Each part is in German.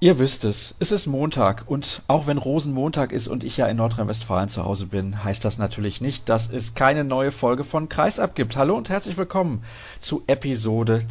Ihr wisst es ist Montag und auch wenn Rosenmontag ist und ich ja in Nordrhein-Westfalen zu Hause bin, heißt das natürlich nicht, dass es keine neue Folge von Kreisab gibt. Hallo und herzlich willkommen zu Episode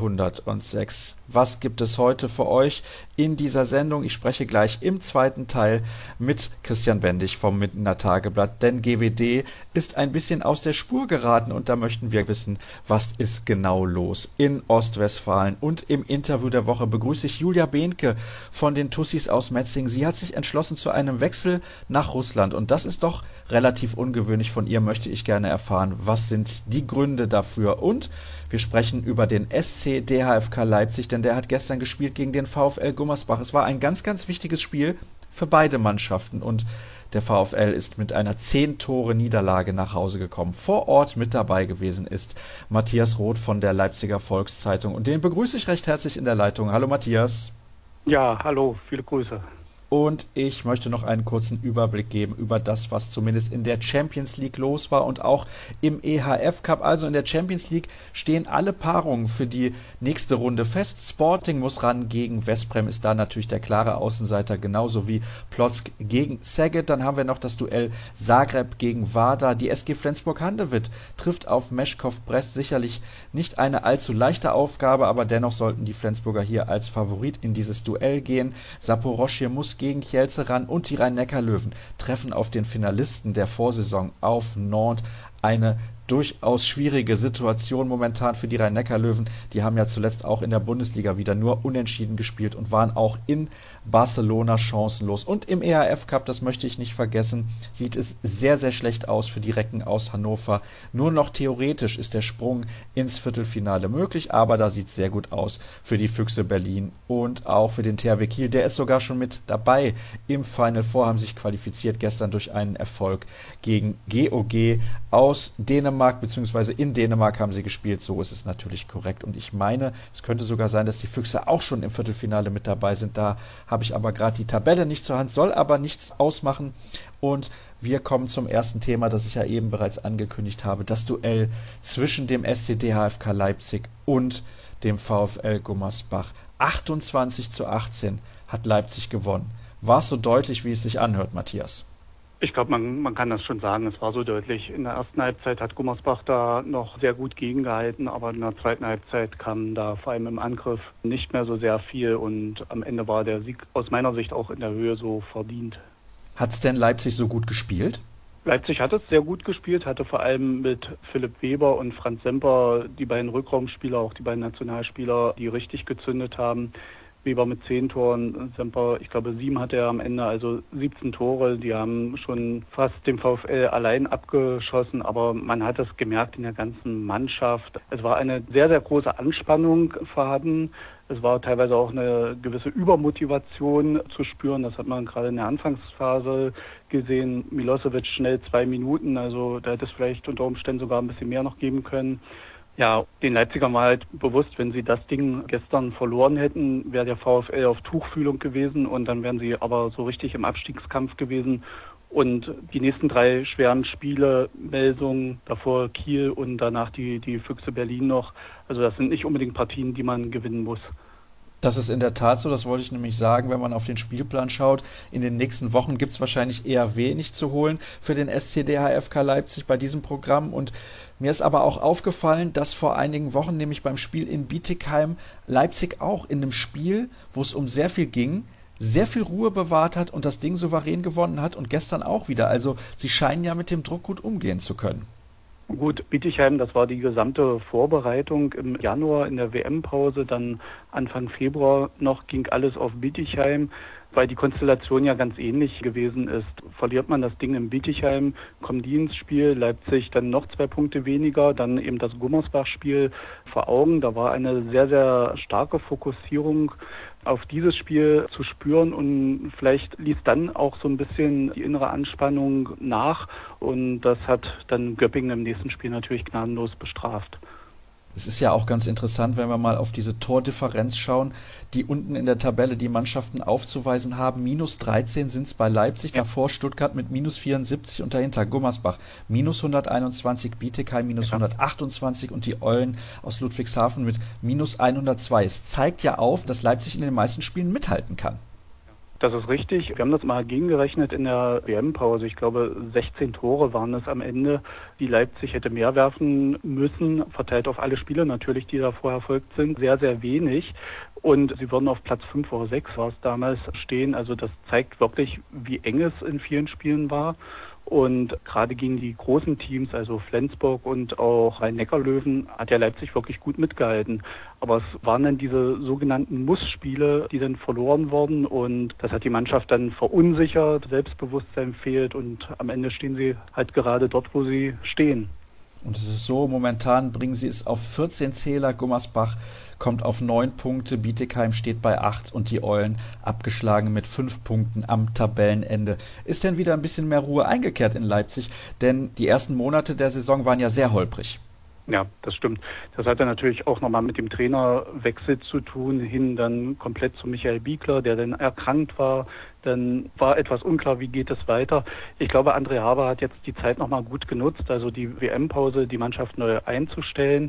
206. Was gibt es heute für euch in dieser Sendung? Ich spreche gleich im zweiten Teil mit Christian Bendig vom Mindener Tageblatt, denn GWD ist ein bisschen aus der Spur geraten und da möchten wir wissen, was ist genau los in Ostwestfalen. Und im Interview der Woche begrüße ich Julia Behnke von den Tussis aus Metzingen. Sie hat sich entschlossen zu einem Wechsel nach Russland und das ist doch relativ ungewöhnlich. Von ihr möchte ich gerne erfahren, was sind die Gründe dafür. Und wir sprechen über den SC DHFK Leipzig, denn der hat gestern gespielt gegen den VfL Gummersbach. Es war ein ganz, ganz wichtiges Spiel für beide Mannschaften und der VfL ist mit einer 10-Tore-Niederlage nach Hause gekommen. Vor Ort mit dabei gewesen ist Matthias Roth von der Leipziger Volkszeitung und den begrüße ich recht herzlich in der Leitung. Hallo Matthias. Ja, hallo, viele Grüße. Und ich möchte noch einen kurzen Überblick geben über das, was zumindest in der Champions League los war und auch im EHF Cup. Also in der Champions League stehen alle Paarungen für die nächste Runde fest. Sporting muss ran gegen Veszprem, ist da natürlich der klare Außenseiter, genauso wie Plock gegen Szeged. Dann haben wir noch das Duell Zagreb gegen Vardar. Die SG Flensburg-Handewitt trifft auf Meshkov Brest. Sicherlich nicht eine allzu leichte Aufgabe, aber dennoch sollten die Flensburger hier als Favorit in dieses Duell gehen. Saporoschje muss gegen Kielce ran und die Rhein-Neckar-Löwen treffen auf den Finalisten der Vorsaison auf Nantes. Eine durchaus schwierige Situation momentan für die Rhein-Neckar-Löwen. Die haben ja zuletzt auch in der Bundesliga wieder nur unentschieden gespielt und waren auch in Barcelona chancenlos. Und im EHF Cup, das möchte ich nicht vergessen, sieht es sehr, sehr schlecht aus für die Recken aus Hannover. Nur noch theoretisch ist der Sprung ins Viertelfinale möglich, aber da sieht es sehr gut aus für die Füchse Berlin und auch für den THW Kiel. Der ist sogar schon mit dabei im Final Four, haben sich qualifiziert gestern durch einen Erfolg gegen GOG aus Dänemark, beziehungsweise in Dänemark haben sie gespielt, so ist es natürlich korrekt. Und ich meine, es könnte sogar sein, dass die Füchse auch schon im Viertelfinale mit dabei sind. Da habe ich aber gerade die Tabelle nicht zur Hand, soll aber nichts ausmachen. Und wir kommen zum ersten Thema, das ich ja eben bereits angekündigt habe, das Duell zwischen dem SC DHFK Leipzig und dem VfL Gummersbach. 28:18 hat Leipzig gewonnen. War es so deutlich, wie es sich anhört, Matthias? Ich glaube, man kann das schon sagen, es war so deutlich. In der ersten Halbzeit hat Gummersbach da noch sehr gut gegengehalten, aber in der zweiten Halbzeit kam da vor allem im Angriff nicht mehr so sehr viel und am Ende war der Sieg aus meiner Sicht auch in der Höhe so verdient. Hat es denn Leipzig so gut gespielt? Leipzig hat es sehr gut gespielt, hatte vor allem mit Philipp Weber und Franz Semper die beiden Rückraumspieler, auch die beiden Nationalspieler, die richtig gezündet haben. Weber mit 10 Toren, Semper, ich glaube 7 hatte er am Ende, also 17 Tore. Die haben schon fast den VfL allein abgeschossen, aber man hat es gemerkt in der ganzen Mannschaft. Es war eine sehr, sehr große Anspannung vorhanden. Es war teilweise auch eine gewisse Übermotivation zu spüren. Das hat man gerade in der Anfangsphase gesehen. Milosevic schnell 2 Minuten, also da hätte es vielleicht unter Umständen sogar ein bisschen mehr noch geben können. Ja, den Leipzigern war halt bewusst, wenn sie das Ding gestern verloren hätten, wäre der VfL auf Tuchfühlung gewesen und dann wären sie aber so richtig im Abstiegskampf gewesen. Und die nächsten 3 schweren Spiele, Melsung, davor Kiel und danach die Füchse Berlin noch, also das sind nicht unbedingt Partien, die man gewinnen muss. Das ist in der Tat so, das wollte ich nämlich sagen, wenn man auf den Spielplan schaut. In den nächsten Wochen gibt es wahrscheinlich eher wenig zu holen für den SC DHFK Leipzig bei diesem Programm. Und mir ist aber auch aufgefallen, dass vor einigen Wochen, nämlich beim Spiel in Bietigheim, Leipzig auch in einem Spiel, wo es um sehr viel ging, sehr viel Ruhe bewahrt hat und das Ding souverän gewonnen hat und gestern auch wieder. Also sie scheinen ja mit dem Druck gut umgehen zu können. Gut, Bietigheim, das war die gesamte Vorbereitung im Januar in der WM-Pause, dann Anfang Februar noch ging alles auf Bietigheim, weil die Konstellation ja ganz ähnlich gewesen ist. Verliert man das Ding in Bietigheim, kommen die ins Spiel, Leipzig dann noch 2 Punkte weniger, dann eben das Gummersbach-Spiel vor Augen. Da war eine sehr, sehr starke Fokussierung auf dieses Spiel zu spüren und vielleicht ließ dann auch so ein bisschen die innere Anspannung nach und das hat dann Göppingen im nächsten Spiel natürlich gnadenlos bestraft. Es ist ja auch ganz interessant, wenn wir mal auf diese Tordifferenz schauen, die unten in der Tabelle die Mannschaften aufzuweisen haben. Minus 13 sind es bei Leipzig, Ja, davor Stuttgart mit minus 74 und dahinter Gummersbach minus 121, Bietigheim minus ja. 128 und die Eulen aus Ludwigshafen mit minus 102. Es zeigt ja auf, dass Leipzig in den meisten Spielen mithalten kann. Das ist richtig. Wir haben das mal gegengerechnet in der WM-Pause. Ich glaube, 16 Tore waren es am Ende, die Leipzig hätte mehr werfen müssen, verteilt auf alle Spiele natürlich, die da vorher erfolgt sind. Sehr, sehr wenig. Und sie würden auf Platz 5 oder 6 war es damals stehen. Also das zeigt wirklich, wie eng es in vielen Spielen war. Und gerade gegen die großen Teams, also Flensburg und auch Rhein-Neckar-Löwen, hat ja Leipzig wirklich gut mitgehalten. Aber es waren dann diese sogenannten Muss-Spiele, die dann verloren wurden. Und das hat die Mannschaft dann verunsichert, Selbstbewusstsein fehlt. Und am Ende stehen sie halt gerade dort, wo sie stehen. Und es ist so, momentan bringen sie es auf 14 Zähler, Gummersbach kommt auf 9 Punkte, Bietigheim steht bei 8 und die Eulen abgeschlagen mit 5 Punkten am Tabellenende. Ist denn wieder ein bisschen mehr Ruhe eingekehrt in Leipzig? Denn die ersten Monate der Saison waren ja sehr holprig. Ja, das stimmt. Das hat dann natürlich auch nochmal mit dem Trainerwechsel zu tun, hin dann komplett zu Michael Biegler, der dann erkrankt war. Dann war etwas unklar, wie geht es weiter. Ich glaube, André Haber hat jetzt die Zeit nochmal gut genutzt, also die WM-Pause, die Mannschaft neu einzustellen.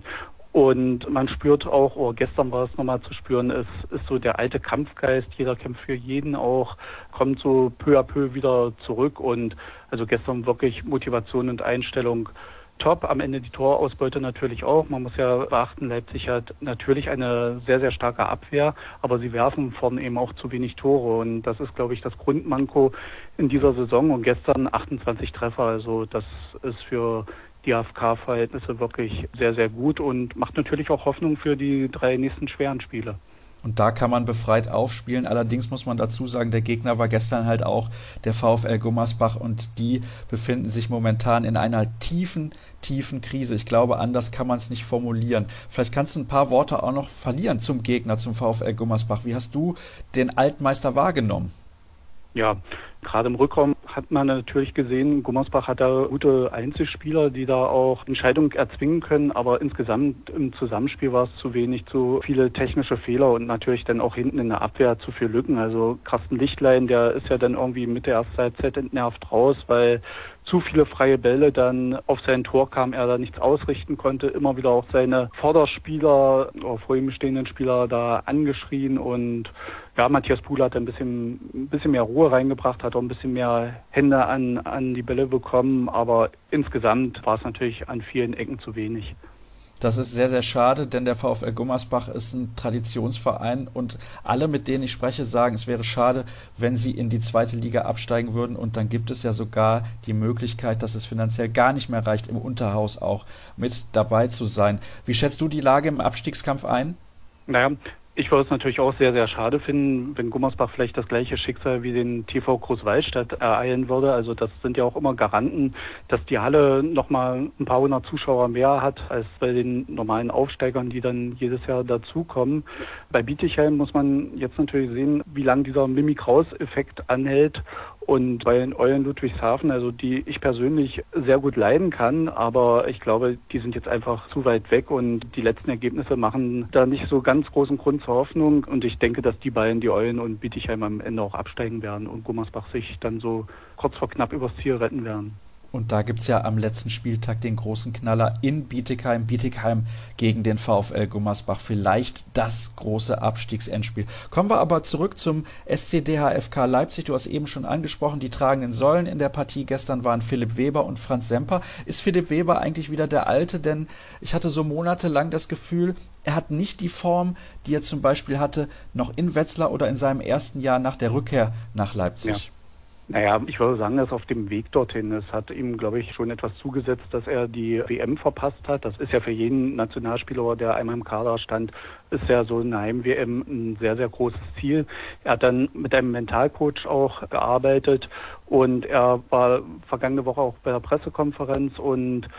Und man spürt auch, oder gestern war es nochmal zu spüren, es ist so der alte Kampfgeist, jeder kämpft für jeden auch, kommt so peu à peu wieder zurück. Und also gestern wirklich Motivation und Einstellung top. Am Ende die Torausbeute natürlich auch. Man muss ja beachten, Leipzig hat natürlich eine sehr, sehr starke Abwehr, aber sie werfen vorne eben auch zu wenig Tore. Und das ist, glaube ich, das Grundmanko in dieser Saison. Und gestern 28 Treffer. Also das ist für die AFK-Verhältnisse wirklich sehr, sehr gut und macht natürlich auch Hoffnung für die 3 nächsten schweren Spiele. Und da kann man befreit aufspielen. Allerdings muss man dazu sagen, der Gegner war gestern halt auch der VfL Gummersbach und die befinden sich momentan in einer tiefen, tiefen Krise. Ich glaube, anders kann man es nicht formulieren. Vielleicht kannst du ein paar Worte auch noch verlieren zum Gegner, zum VfL Gummersbach. Wie hast du den Altmeister wahrgenommen? Ja, gerade im Rückraum hat man natürlich gesehen, Gummersbach hat da gute Einzelspieler, die da auch Entscheidungen erzwingen können, aber insgesamt im Zusammenspiel war es zu wenig, zu viele technische Fehler und natürlich dann auch hinten in der Abwehr zu viele Lücken. Also Carsten Lichtlein, der ist ja dann irgendwie mit der ersten Halbzeit entnervt raus, weil zu viele freie Bälle dann auf sein Tor kamen, er da nichts ausrichten konnte, immer wieder auch seine Vorderspieler oder vor ihm stehenden Spieler da angeschrien und ja, Matthias Puhl hat ein bisschen mehr Ruhe reingebracht, hat auch ein bisschen mehr Hände an die Bälle bekommen, aber insgesamt war es natürlich an vielen Ecken zu wenig. Das ist sehr, sehr schade, denn der VfL Gummersbach ist ein Traditionsverein und alle, mit denen ich spreche, sagen, es wäre schade, wenn sie in die zweite Liga absteigen würden und dann gibt es ja sogar die Möglichkeit, dass es finanziell gar nicht mehr reicht, im Unterhaus auch mit dabei zu sein. Wie schätzt du die Lage im Abstiegskampf ein? Naja, ich würde es natürlich auch sehr, sehr schade finden, wenn Gummersbach vielleicht das gleiche Schicksal wie den TV Großwallstadt ereilen würde. Also das sind ja auch immer Garanten, dass die Halle nochmal ein paar hundert Zuschauer mehr hat als bei den normalen Aufsteigern, die dann jedes Jahr dazukommen. Bei Bietigheim muss man jetzt natürlich sehen, wie lange dieser Mimi-Kraus-Effekt anhält. Und bei den Eulen Ludwigshafen, also die ich persönlich sehr gut leiden kann, aber ich glaube, die sind jetzt einfach zu weit weg und die letzten Ergebnisse machen da nicht so ganz großen Grund zur Hoffnung. Und ich denke, dass die beiden, die Eulen und Bietigheim, am Ende auch absteigen werden und Gummersbach sich dann so kurz vor knapp übers Ziel retten werden. Und da gibt es ja am letzten Spieltag den großen Knaller in Bietigheim. Bietigheim gegen den VfL Gummersbach. Vielleicht das große Abstiegsendspiel. Kommen wir aber zurück zum SC-DHFK Leipzig. Du hast eben schon angesprochen, die tragenden Säulen in der Partie gestern waren Philipp Weber und Franz Semper. Ist Philipp Weber eigentlich wieder der Alte? Denn ich hatte so monatelang das Gefühl, er hat nicht die Form, die er zum Beispiel hatte, noch in Wetzlar oder in seinem ersten Jahr nach der Rückkehr nach Leipzig. Ja. Naja, ich würde sagen, er ist auf dem Weg dorthin. Es hat ihm, glaube ich, schon etwas zugesetzt, dass er die WM verpasst hat. Das ist ja für jeden Nationalspieler, der einmal im Kader stand, ist ja so eine Heim-WM ein sehr, sehr großes Ziel. Er hat dann mit einem Mentalcoach auch gearbeitet und er war vergangene Woche auch bei der Pressekonferenz und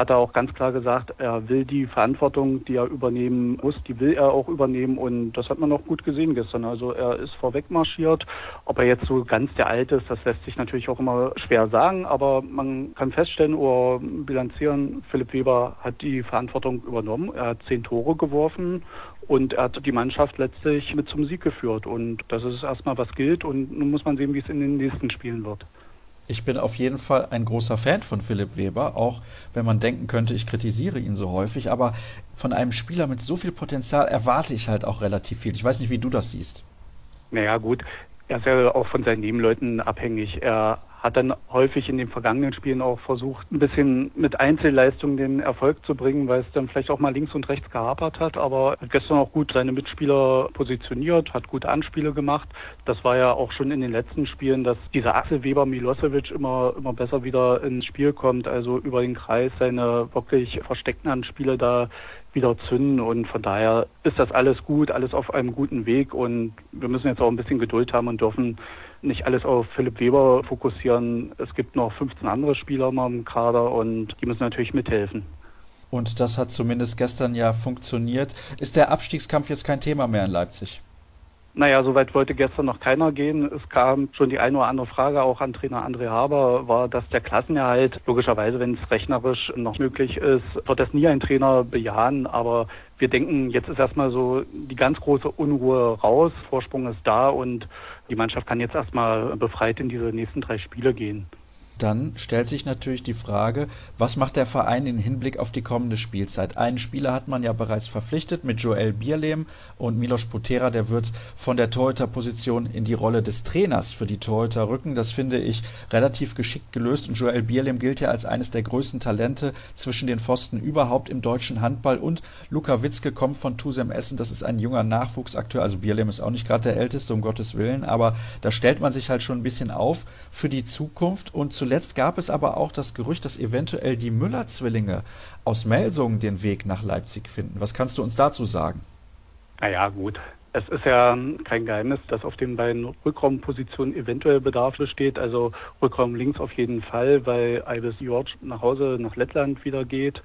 hat er auch ganz klar gesagt, er will die Verantwortung, die er übernehmen muss, die will er auch übernehmen und das hat man auch gut gesehen gestern. Also er ist vorweg marschiert. Ob er jetzt so ganz der Alte ist, das lässt sich natürlich auch immer schwer sagen, aber man kann feststellen oder bilanzieren, Philipp Weber hat die Verantwortung übernommen. Er hat 10 Tore geworfen und er hat die Mannschaft letztlich mit zum Sieg geführt und das ist erstmal, was gilt und nun muss man sehen, wie es in den nächsten Spielen wird. Ich bin auf jeden Fall ein großer Fan von Philipp Weber, auch wenn man denken könnte, ich kritisiere ihn so häufig, aber von einem Spieler mit so viel Potenzial erwarte ich halt auch relativ viel. Ich weiß nicht, wie du das siehst. Naja, gut. Er ist ja auch von seinen Nebenleuten abhängig. Er hat dann häufig in den vergangenen Spielen auch versucht, ein bisschen mit Einzelleistungen den Erfolg zu bringen, weil es dann vielleicht auch mal links und rechts gehapert hat. Aber er hat gestern auch gut seine Mitspieler positioniert, hat gute Anspiele gemacht. Das war ja auch schon in den letzten Spielen, dass diese Achse Weber-Milosevic immer besser wieder ins Spiel kommt. Also über den Kreis seine wirklich versteckten Anspiele da wieder zünden und von daher ist das alles gut, alles auf einem guten Weg und wir müssen jetzt auch ein bisschen Geduld haben und dürfen nicht alles auf Philipp Weber fokussieren. Es gibt noch 15 andere Spieler mal im Kader und die müssen natürlich mithelfen. Und das hat zumindest gestern ja funktioniert. Ist der Abstiegskampf jetzt kein Thema mehr in Leipzig? Naja, soweit wollte gestern noch keiner gehen. Es kam schon die eine oder andere Frage auch an Trainer André Haber, war das der Klassenerhalt? Logischerweise, wenn es rechnerisch noch möglich ist, wird das nie ein Trainer bejahen. Aber wir denken, jetzt ist erstmal so die ganz große Unruhe raus. Vorsprung ist da und die Mannschaft kann jetzt erstmal befreit in diese nächsten 3 Spiele gehen. Dann stellt sich natürlich die Frage, was macht der Verein im Hinblick auf die kommende Spielzeit? Einen Spieler hat man ja bereits verpflichtet mit Joel Bierlehm und Milos Potera, der wird von der Torhüterposition in die Rolle des Trainers für die Torhüter rücken. Das finde ich relativ geschickt gelöst und Joel Bierlehm gilt ja als eines der größten Talente zwischen den Pfosten überhaupt im deutschen Handball und Luka Witzke kommt von Tusem Essen, das ist ein junger Nachwuchsakteur, also Bierlehm ist auch nicht gerade der Älteste, um Gottes Willen, aber da stellt man sich halt schon ein bisschen auf für die Zukunft und zuletzt gab es aber auch das Gerücht, dass eventuell die Müller-Zwillinge aus Melsungen den Weg nach Leipzig finden. Was kannst du uns dazu sagen? Naja, gut. Es ist ja kein Geheimnis, dass auf den beiden Rückraumpositionen eventuell Bedarf besteht. Also Rückraum links auf jeden Fall, weil Ives George nach Hause nach Lettland wieder geht.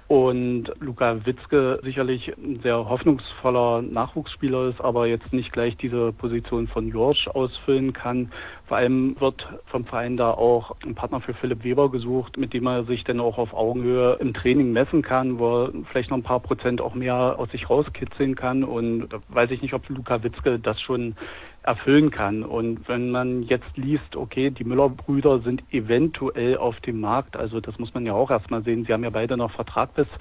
Und Luka Witzke sicherlich ein sehr hoffnungsvoller Nachwuchsspieler ist, aber jetzt nicht gleich diese Position von George ausfüllen kann. Vor allem wird vom Verein da auch ein Partner für Philipp Weber gesucht, mit dem er sich dann auch auf Augenhöhe im Training messen kann, wo er vielleicht noch ein paar Prozent auch mehr aus sich rauskitzeln kann. Und da weiß ich nicht, ob Luka Witzke das schon erfüllen kann. Und wenn man jetzt liest, okay, die Müller-Brüder sind eventuell auf dem Markt, also das muss man ja auch erstmal sehen. Sie haben ja beide noch Vertrag bis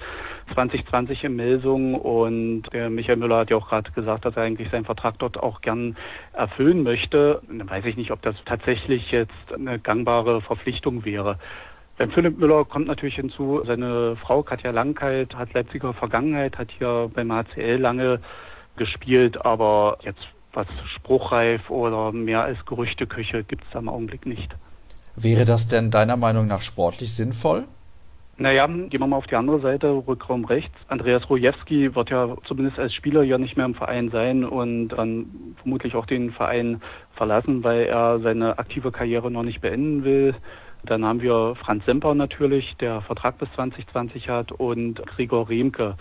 2020 in Melsungen und der Michael Müller hat ja auch gerade gesagt, dass er eigentlich seinen Vertrag dort auch gern erfüllen möchte. Dann weiß ich nicht, ob das tatsächlich jetzt eine gangbare Verpflichtung wäre. Beim Philipp Müller kommt natürlich hinzu, seine Frau Katja Langkeit hat Leipziger Vergangenheit, hat hier beim HCL lange gespielt, aber jetzt was spruchreif oder mehr als Gerüchteküche gibt es da im Augenblick nicht. Wäre das denn deiner Meinung nach sportlich sinnvoll? Naja, gehen wir mal auf die andere Seite, Rückraum rechts. Andreas Rojewski wird ja zumindest als Spieler ja nicht mehr im Verein sein und dann vermutlich auch den Verein verlassen, weil er seine aktive Karriere noch nicht beenden will. Dann haben wir Franz Semper natürlich, der Vertrag bis 2020 hat und Gregor Remke.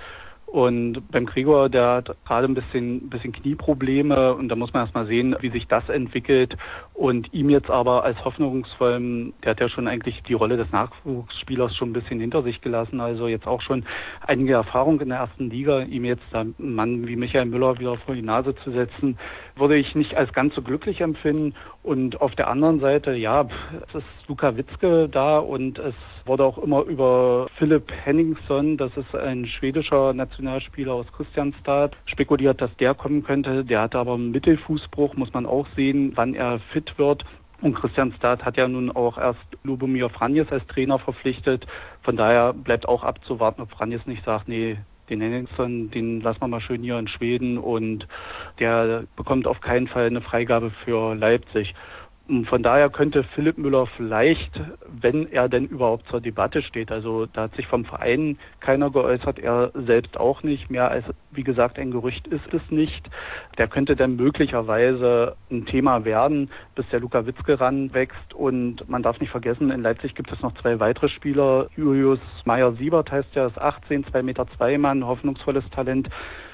Und beim Gregor, der hat gerade ein bisschen Knieprobleme und da muss man erst mal sehen, wie sich das entwickelt. Und ihm jetzt aber als hoffnungsvollem, der hat ja schon eigentlich die Rolle des Nachwuchsspielers schon ein bisschen hinter sich gelassen, also jetzt auch schon einige Erfahrung in der ersten Liga, ihm jetzt einen Mann wie Michael Müller wieder vor die Nase zu setzen, würde ich nicht als ganz so glücklich empfinden. Und auf der anderen Seite, ja, es ist Luka Witzke da und es wurde auch immer über Philipp Henningsson, das ist ein schwedischer Nationalspieler aus Kristianstad, spekuliert, dass der kommen könnte. Der hatte aber einen Mittelfußbruch, muss man auch sehen, wann er fit wird. Und Kristianstad hat ja nun auch erst Lubomir Franjes als Trainer verpflichtet. Von daher bleibt auch abzuwarten, ob Franjes nicht sagt, nee, den Henningsson, den lassen wir mal schön hier in Schweden und der bekommt auf keinen Fall eine Freigabe für Leipzig. Und von daher könnte Philipp Müller vielleicht, wenn er denn überhaupt zur Debatte steht, also da hat sich vom Verein keiner geäußert, er selbst auch nicht, mehr als, wie gesagt, ein Gerücht ist es nicht. Der könnte dann möglicherweise ein Thema werden, bis der Luka Witzke ranwächst. Und man darf nicht vergessen, in Leipzig gibt es noch 2 weitere Spieler. Julius Meyer-Siebert heißt er, ist 18, 2,2 Meter Mann, hoffnungsvolles Talent.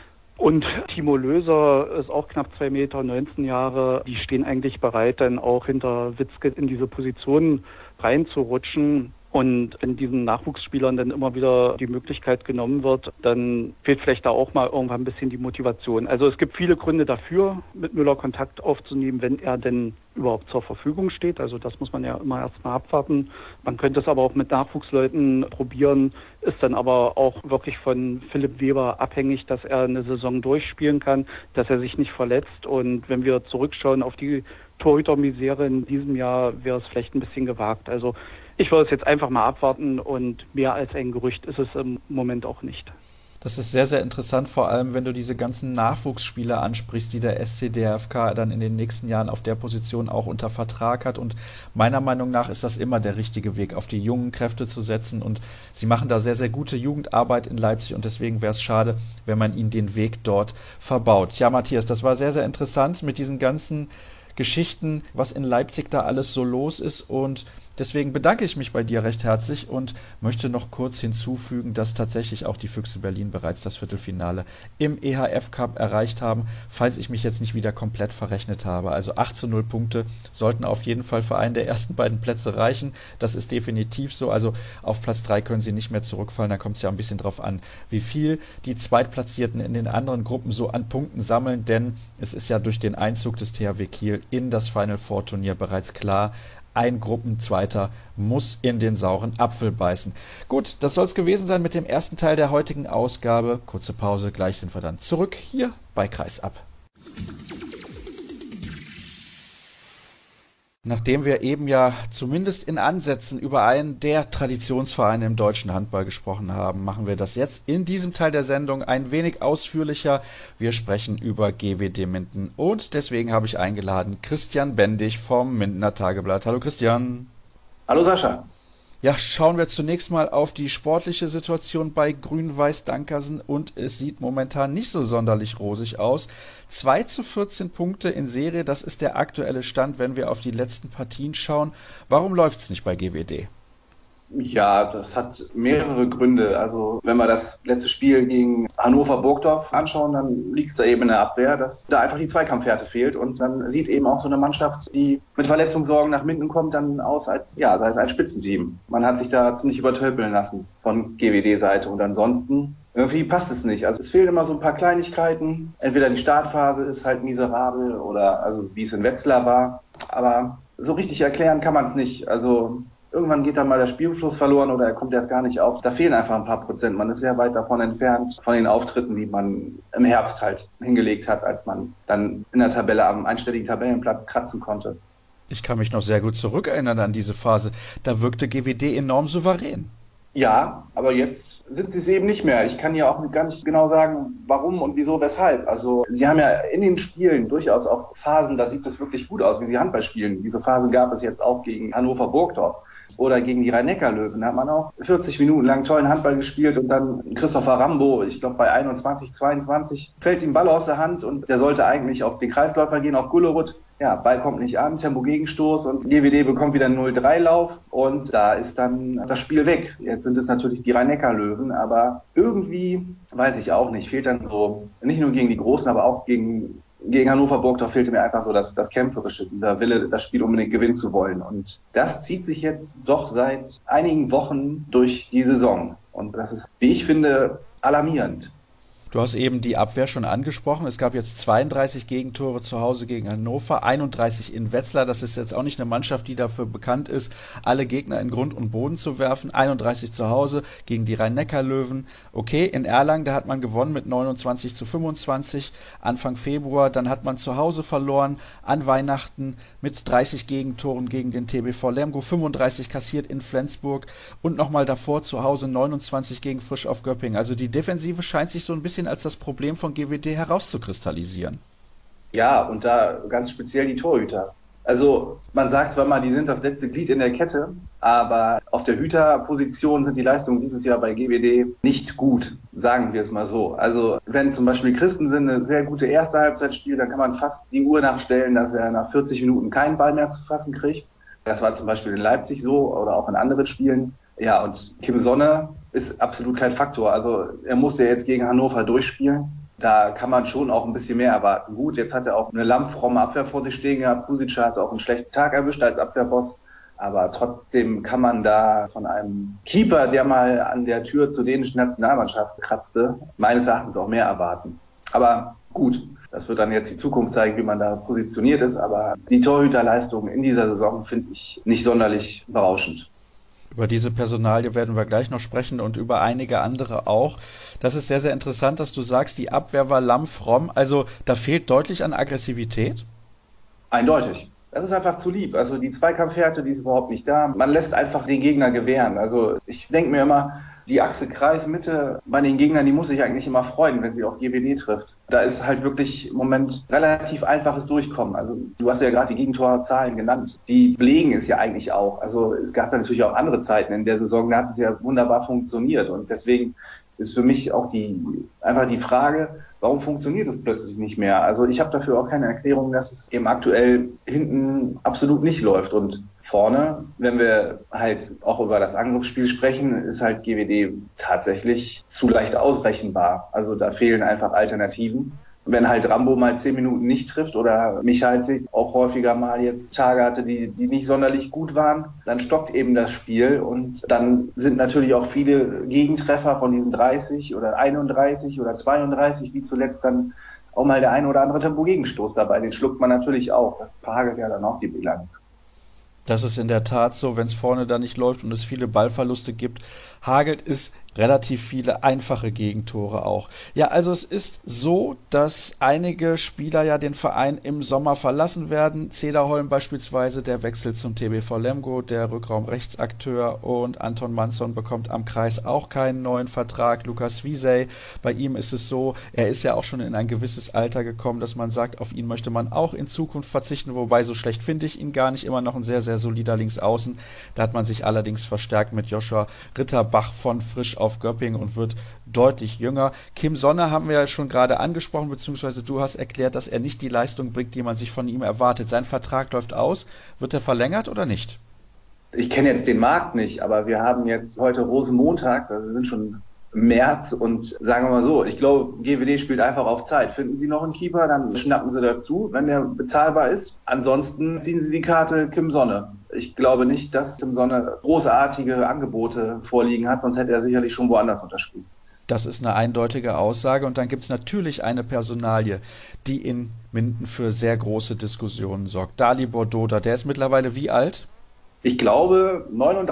Und Timo Löser ist auch knapp 2 Meter, 19 Jahre. Die stehen eigentlich bereit, dann auch hinter Witzke in diese Position reinzurutschen. Und wenn diesen Nachwuchsspielern dann immer wieder die Möglichkeit genommen wird, dann fehlt vielleicht da auch mal irgendwann ein bisschen die Motivation. Also es gibt viele Gründe dafür, mit Müller Kontakt aufzunehmen, wenn er denn überhaupt zur Verfügung steht. Also das muss man ja immer erst mal abwarten. Man könnte es aber auch mit Nachwuchsleuten probieren, ist dann aber auch wirklich von Philipp Weber abhängig, dass er eine Saison durchspielen kann, dass er sich nicht verletzt. Und wenn wir zurückschauen auf die Torhütermisere in diesem Jahr, wäre es vielleicht ein bisschen gewagt. Also ich würde es jetzt einfach mal abwarten und mehr als ein Gerücht ist es im Moment auch nicht. Das ist sehr, sehr interessant, vor allem wenn du diese ganzen Nachwuchsspieler ansprichst, die der SC DFK dann in den nächsten Jahren auf der Position auch unter Vertrag hat. Und meiner Meinung nach ist das immer der richtige Weg, auf die jungen Kräfte zu setzen. Und sie machen da sehr, sehr gute Jugendarbeit in Leipzig und deswegen wäre es schade, wenn man ihnen den Weg dort verbaut. Ja, Matthias, das war sehr, sehr interessant mit diesen ganzen Geschichten, was in Leipzig da alles so los ist, und deswegen bedanke ich mich bei dir recht herzlich und möchte noch kurz hinzufügen, dass tatsächlich auch die Füchse Berlin bereits das Viertelfinale im EHF Cup erreicht haben, falls ich mich jetzt nicht wieder komplett verrechnet habe. Also 8:0 Punkte sollten auf jeden Fall für einen der ersten beiden Plätze reichen. Das ist definitiv so. Also auf Platz 3 können sie nicht mehr zurückfallen. Da kommt es ja ein bisschen drauf an, wie viel die Zweitplatzierten in den anderen Gruppen so an Punkten sammeln, denn es ist ja durch den Einzug des THW Kiel in das Final Four Turnier bereits klar, ein Gruppenzweiter muss in den sauren Apfel beißen. Gut, das soll es gewesen sein mit dem ersten Teil der heutigen Ausgabe. Kurze Pause, gleich sind wir dann zurück hier bei Kreisab. Nachdem wir eben ja zumindest in Ansätzen über einen der Traditionsvereine im deutschen Handball gesprochen haben, machen wir das jetzt in diesem Teil der Sendung ein wenig ausführlicher. Wir sprechen über GWD Minden und deswegen habe ich eingeladen Christian Bendig vom Mindener Tageblatt. Hallo Christian. Hallo Sascha. Ja, schauen wir zunächst mal auf die sportliche Situation bei Grün-Weiß Dankersen und es sieht momentan nicht so sonderlich rosig aus. 2:14 Punkte in Serie, das ist der aktuelle Stand, wenn wir auf die letzten Partien schauen. Warum läuft es nicht bei GWD? Ja, das hat mehrere Gründe. Also wenn wir das letzte Spiel gegen Hannover-Burgdorf anschauen, dann liegt es da eben in der Abwehr, dass da einfach die Zweikampfhärte fehlt. Und dann sieht eben auch so eine Mannschaft, die mit Verletzungssorgen nach Minden kommt, dann aus als ein Spitzenteam. Man hat sich da ziemlich übertölpeln lassen von GWD-Seite. Und ansonsten irgendwie passt es nicht. Also es fehlen immer so ein paar Kleinigkeiten. Entweder die Startphase ist halt miserabel oder also wie es in Wetzlar war. Aber so richtig erklären kann man es nicht. Also irgendwann geht dann mal der Spielfluss verloren oder er kommt erst gar nicht auf. Da fehlen einfach ein paar Prozent. Man ist sehr weit davon entfernt, von den Auftritten, die man im Herbst halt hingelegt hat, als man dann in der Tabelle am einstelligen Tabellenplatz kratzen konnte. Ich kann mich noch sehr gut zurückerinnern an diese Phase. Da wirkte GWD enorm souverän. Ja, aber jetzt sind sie es eben nicht mehr. Ich kann ja auch gar nicht genau sagen, warum und wieso, weshalb. Also sie haben ja in den Spielen durchaus auch Phasen, da sieht es wirklich gut aus, wie sie Handball spielen. Diese Phase gab es jetzt auch gegen Hannover-Burgdorf. Oder gegen die Rhein-Neckar-Löwen. Da hat man auch 40 Minuten lang tollen Handball gespielt und dann Christopher Rambo, ich glaube bei 21, 22, fällt ihm Ball aus der Hand und der sollte eigentlich auf den Kreisläufer gehen, auf Gullerud. Ja, Ball kommt nicht an, Tempo-Gegenstoß und GWD bekommt wieder einen 0-3-Lauf und da ist dann das Spiel weg. Jetzt sind es natürlich die Rhein-Neckar-Löwen, aber irgendwie, weiß ich auch nicht, fehlt dann so, nicht nur gegen die Großen, aber auch gegen Hannover-Burgdorf fehlte mir einfach so das Kämpferische, dieser Wille, das Spiel unbedingt gewinnen zu wollen. Und das zieht sich jetzt doch seit einigen Wochen durch die Saison. Und das ist, wie ich finde, alarmierend. Du hast eben die Abwehr schon angesprochen. Es gab jetzt 32 Gegentore zu Hause gegen Hannover, 31 in Wetzlar. Das ist jetzt auch nicht eine Mannschaft, die dafür bekannt ist, alle Gegner in Grund und Boden zu werfen. 31 zu Hause gegen die Rhein-Neckar-Löwen. Okay, in Erlangen, da hat man gewonnen mit 29:25 Anfang Februar. Dann hat man zu Hause verloren an Weihnachten mit 30 Gegentoren gegen den TBV Lemgo, 35 kassiert in Flensburg und nochmal davor zu Hause 29 gegen Frisch auf Göppingen. Also die Defensive scheint sich so ein bisschen als das Problem von GWD herauszukristallisieren. Ja, und da ganz speziell die Torhüter. Also man sagt zwar mal, die sind das letzte Glied in der Kette, aber auf der Hüterposition sind die Leistungen dieses Jahr bei GWD nicht gut, sagen wir es mal so. Also wenn zum Beispiel Christensen eine sehr gute erste Halbzeit spielt, dann kann man fast die Uhr nachstellen, dass er nach 40 Minuten keinen Ball mehr zu fassen kriegt. Das war zum Beispiel in Leipzig so oder auch in anderen Spielen. Ja, und Kim Sonne ist absolut kein Faktor. Also er musste jetzt gegen Hannover durchspielen. Da kann man schon auch ein bisschen mehr erwarten. Gut, jetzt hat er auch eine lammfromme Abwehr vor sich stehen gehabt. Pusic hat auch einen schlechten Tag erwischt als Abwehrboss. Aber trotzdem kann man da von einem Keeper, der mal an der Tür zur dänischen Nationalmannschaft kratzte, meines Erachtens auch mehr erwarten. Aber gut, das wird dann jetzt die Zukunft zeigen, wie man da positioniert ist. Aber die Torhüterleistung in dieser Saison finde ich nicht sonderlich berauschend. Über diese Personalie werden wir gleich noch sprechen und über einige andere auch. Das ist sehr, sehr interessant, dass du sagst, die Abwehr war lammfromm. Also da fehlt deutlich an Aggressivität. Eindeutig. Das ist einfach zu lieb. Also die Zweikampfhärte, die ist überhaupt nicht da. Man lässt einfach den Gegner gewähren. Also ich denke mir immer, die Achse Kreis-Mitte bei den Gegnern, die muss sich eigentlich immer freuen, wenn sie auf GWD trifft. Da ist halt wirklich im Moment relativ einfaches Durchkommen. Also du hast ja gerade die Gegentorzahlen genannt. Die belegen es ja eigentlich auch. Also es gab ja natürlich auch andere Zeiten in der Saison, da hat es ja wunderbar funktioniert. Und deswegen ist für mich auch einfach die Frage, warum funktioniert es plötzlich nicht mehr? Also ich habe dafür auch keine Erklärung, dass es eben aktuell hinten absolut nicht läuft. Und vorne, wenn wir halt auch über das Angriffsspiel sprechen, ist halt GWD tatsächlich zu leicht ausrechenbar. Also da fehlen einfach Alternativen. Wenn halt Rambo mal 10 Minuten nicht trifft oder Michalzik auch häufiger mal jetzt Tage hatte, die nicht sonderlich gut waren, dann stockt eben das Spiel und dann sind natürlich auch viele Gegentreffer von diesen 30 oder 31 oder 32, wie zuletzt dann auch mal der eine oder andere Tempo-Gegenstoß dabei. Den schluckt man natürlich auch. Das verhagelt ja dann auch die Bilanz. Das ist in der Tat so, wenn es vorne da nicht läuft und es viele Ballverluste gibt, hagelt es relativ viele einfache Gegentore auch. Ja, also es ist so, dass einige Spieler ja den Verein im Sommer verlassen werden. Cederholm beispielsweise, der wechselt zum TBV Lemgo, der Rückraumrechtsakteur, und Anton Mansson bekommt am Kreis auch keinen neuen Vertrag. Lukas Wiesey, bei ihm ist es so, er ist ja auch schon in ein gewisses Alter gekommen, dass man sagt, auf ihn möchte man auch in Zukunft verzichten, wobei so schlecht finde ich ihn gar nicht, immer noch ein sehr, sehr solider Linksaußen. Da hat man sich allerdings verstärkt mit Joshua Ritterbach von Frisch auf Göppingen und wird deutlich jünger. Kim Sonne haben wir ja schon gerade angesprochen, beziehungsweise du hast erklärt, dass er nicht die Leistung bringt, die man sich von ihm erwartet. Sein Vertrag läuft aus. Wird er verlängert oder nicht? Ich kenne jetzt den Markt nicht, aber wir haben jetzt heute Rosenmontag, also wir sind schon im März und sagen wir mal so, ich glaube, GWD spielt einfach auf Zeit. Finden Sie noch einen Keeper, dann schnappen Sie dazu, wenn der bezahlbar ist. Ansonsten ziehen Sie die Karte Kim Sonne. Ich glaube nicht, dass Kim Sonne großartige Angebote vorliegen hat, sonst hätte er sicherlich schon woanders unterschrieben. Das ist eine eindeutige Aussage und dann gibt es natürlich eine Personalie, die in Minden für sehr große Diskussionen sorgt. Dalibor Doda, der ist mittlerweile wie alt? Ich glaube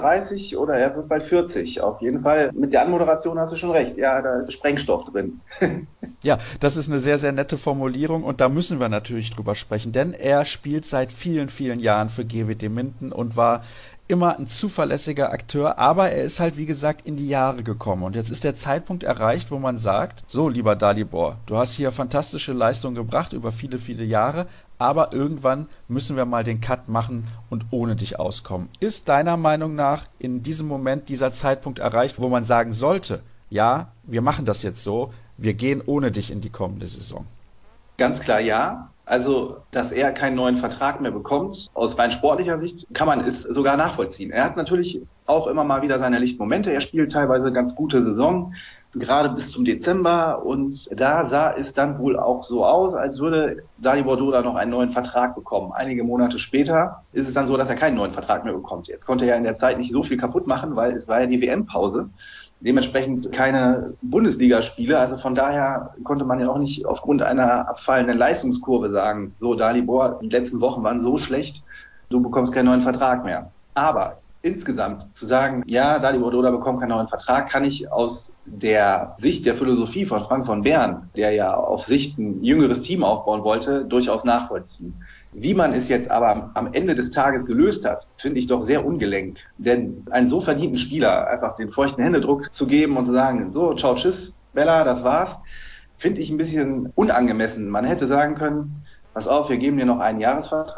39 oder er wird bald 40. Auf jeden Fall, mit der Anmoderation hast du schon recht. Ja, da ist Sprengstoff drin. Ja, das ist eine sehr, sehr nette Formulierung und da müssen wir natürlich drüber sprechen, denn er spielt seit vielen, vielen Jahren für GWD Minden und war immer ein zuverlässiger Akteur, aber er ist halt, wie gesagt, in die Jahre gekommen. Und jetzt ist der Zeitpunkt erreicht, wo man sagt, so, lieber Dalibor, du hast hier fantastische Leistungen gebracht über viele, viele Jahre, aber irgendwann müssen wir mal den Cut machen und ohne dich auskommen. Ist deiner Meinung nach in diesem Moment dieser Zeitpunkt erreicht, wo man sagen sollte, ja, wir machen das jetzt so, wir gehen ohne dich in die kommende Saison? Ganz klar ja. Also, dass er keinen neuen Vertrag mehr bekommt, aus rein sportlicher Sicht, kann man es sogar nachvollziehen. Er hat natürlich auch immer mal wieder seine Lichtmomente. Er spielt teilweise ganz gute Saison, gerade bis zum Dezember. Und da sah es dann wohl auch so aus, als würde Dalibor Doda noch einen neuen Vertrag bekommen. Einige Monate später ist es dann so, dass er keinen neuen Vertrag mehr bekommt. Jetzt konnte er ja in der Zeit nicht so viel kaputt machen, weil es war ja die WM-Pause. Dementsprechend keine Bundesligaspiele, also von daher konnte man ja auch nicht aufgrund einer abfallenden Leistungskurve sagen, so Dalibor, die letzten Wochen waren so schlecht, du bekommst keinen neuen Vertrag mehr. Aber insgesamt zu sagen, ja, Dalibor Doda bekommt keinen neuen Vertrag, kann ich aus der Sicht der Philosophie von Frank von Behren, der ja auf Sicht ein jüngeres Team aufbauen wollte, durchaus nachvollziehen. Wie man es jetzt aber am Ende des Tages gelöst hat, finde ich doch sehr ungelenk. Denn einen so verdienten Spieler einfach den feuchten Händedruck zu geben und zu sagen, so, ciao, tschüss, Bella, das war's, finde ich ein bisschen unangemessen. Man hätte sagen können, pass auf, wir geben dir noch einen Jahresvertrag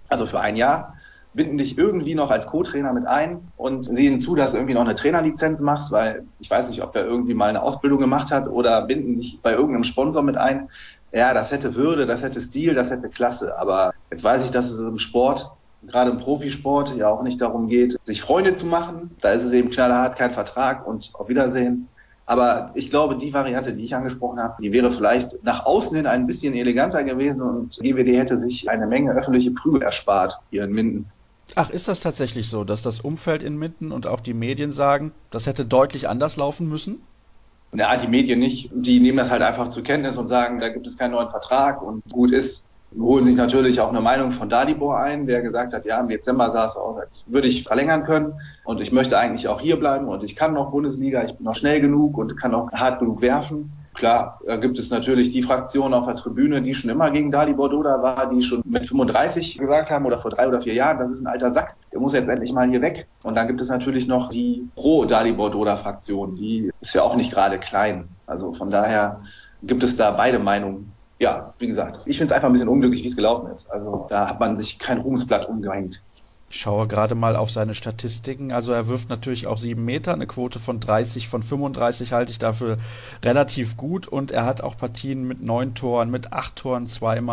also für ein Jahr, binden dich irgendwie noch als Co-Trainer mit ein und sehen zu, dass du irgendwie noch eine Trainerlizenz machst, weil ich weiß nicht, ob der irgendwie mal eine Ausbildung gemacht hat, oder binden dich bei irgendeinem Sponsor mit ein. Ja, das hätte Würde, das hätte Stil, das hätte Klasse. Aber jetzt weiß ich, dass es im Sport, gerade im Profisport, ja auch nicht darum geht, sich Freunde zu machen. Da ist es eben knallhart, kein Vertrag und auf Wiedersehen. Aber ich glaube, die Variante, die ich angesprochen habe, die wäre vielleicht nach außen hin ein bisschen eleganter gewesen und GWD hätte sich eine Menge öffentliche Prügel erspart hier in Minden. Ach, ist das tatsächlich so, dass das Umfeld in Minden und auch die Medien sagen, das hätte deutlich anders laufen müssen? Ja, die Medien nicht. Die nehmen das halt einfach zur Kenntnis und sagen, da gibt es keinen neuen Vertrag und gut ist. Holen sich natürlich auch eine Meinung von Dalibor ein, der gesagt hat, ja, im Dezember sah es aus, als würde ich verlängern können und ich möchte eigentlich auch hier bleiben und ich kann noch Bundesliga, ich bin noch schnell genug und kann auch hart genug werfen. Klar, da gibt es natürlich die Fraktion auf der Tribüne, die schon immer gegen Dalibor Doda war, die schon mit 35 gesagt haben oder vor 3 oder 4 Jahren, das ist ein alter Sack, der muss jetzt endlich mal hier weg. Und dann gibt es natürlich noch die Pro-Dalibor Doda Fraktion, die ist ja auch nicht gerade klein. Also von daher gibt es da beide Meinungen. Ja, wie gesagt, ich finde es einfach ein bisschen unglücklich, wie es gelaufen ist. Also da hat man sich kein Ruhmesblatt umgehängt. Ich schaue gerade mal auf seine Statistiken. Also er wirft natürlich auch 7 Meter, eine Quote von 30, von 35 halte ich dafür relativ gut. Und er hat auch Partien mit 9 Toren, mit 8 Toren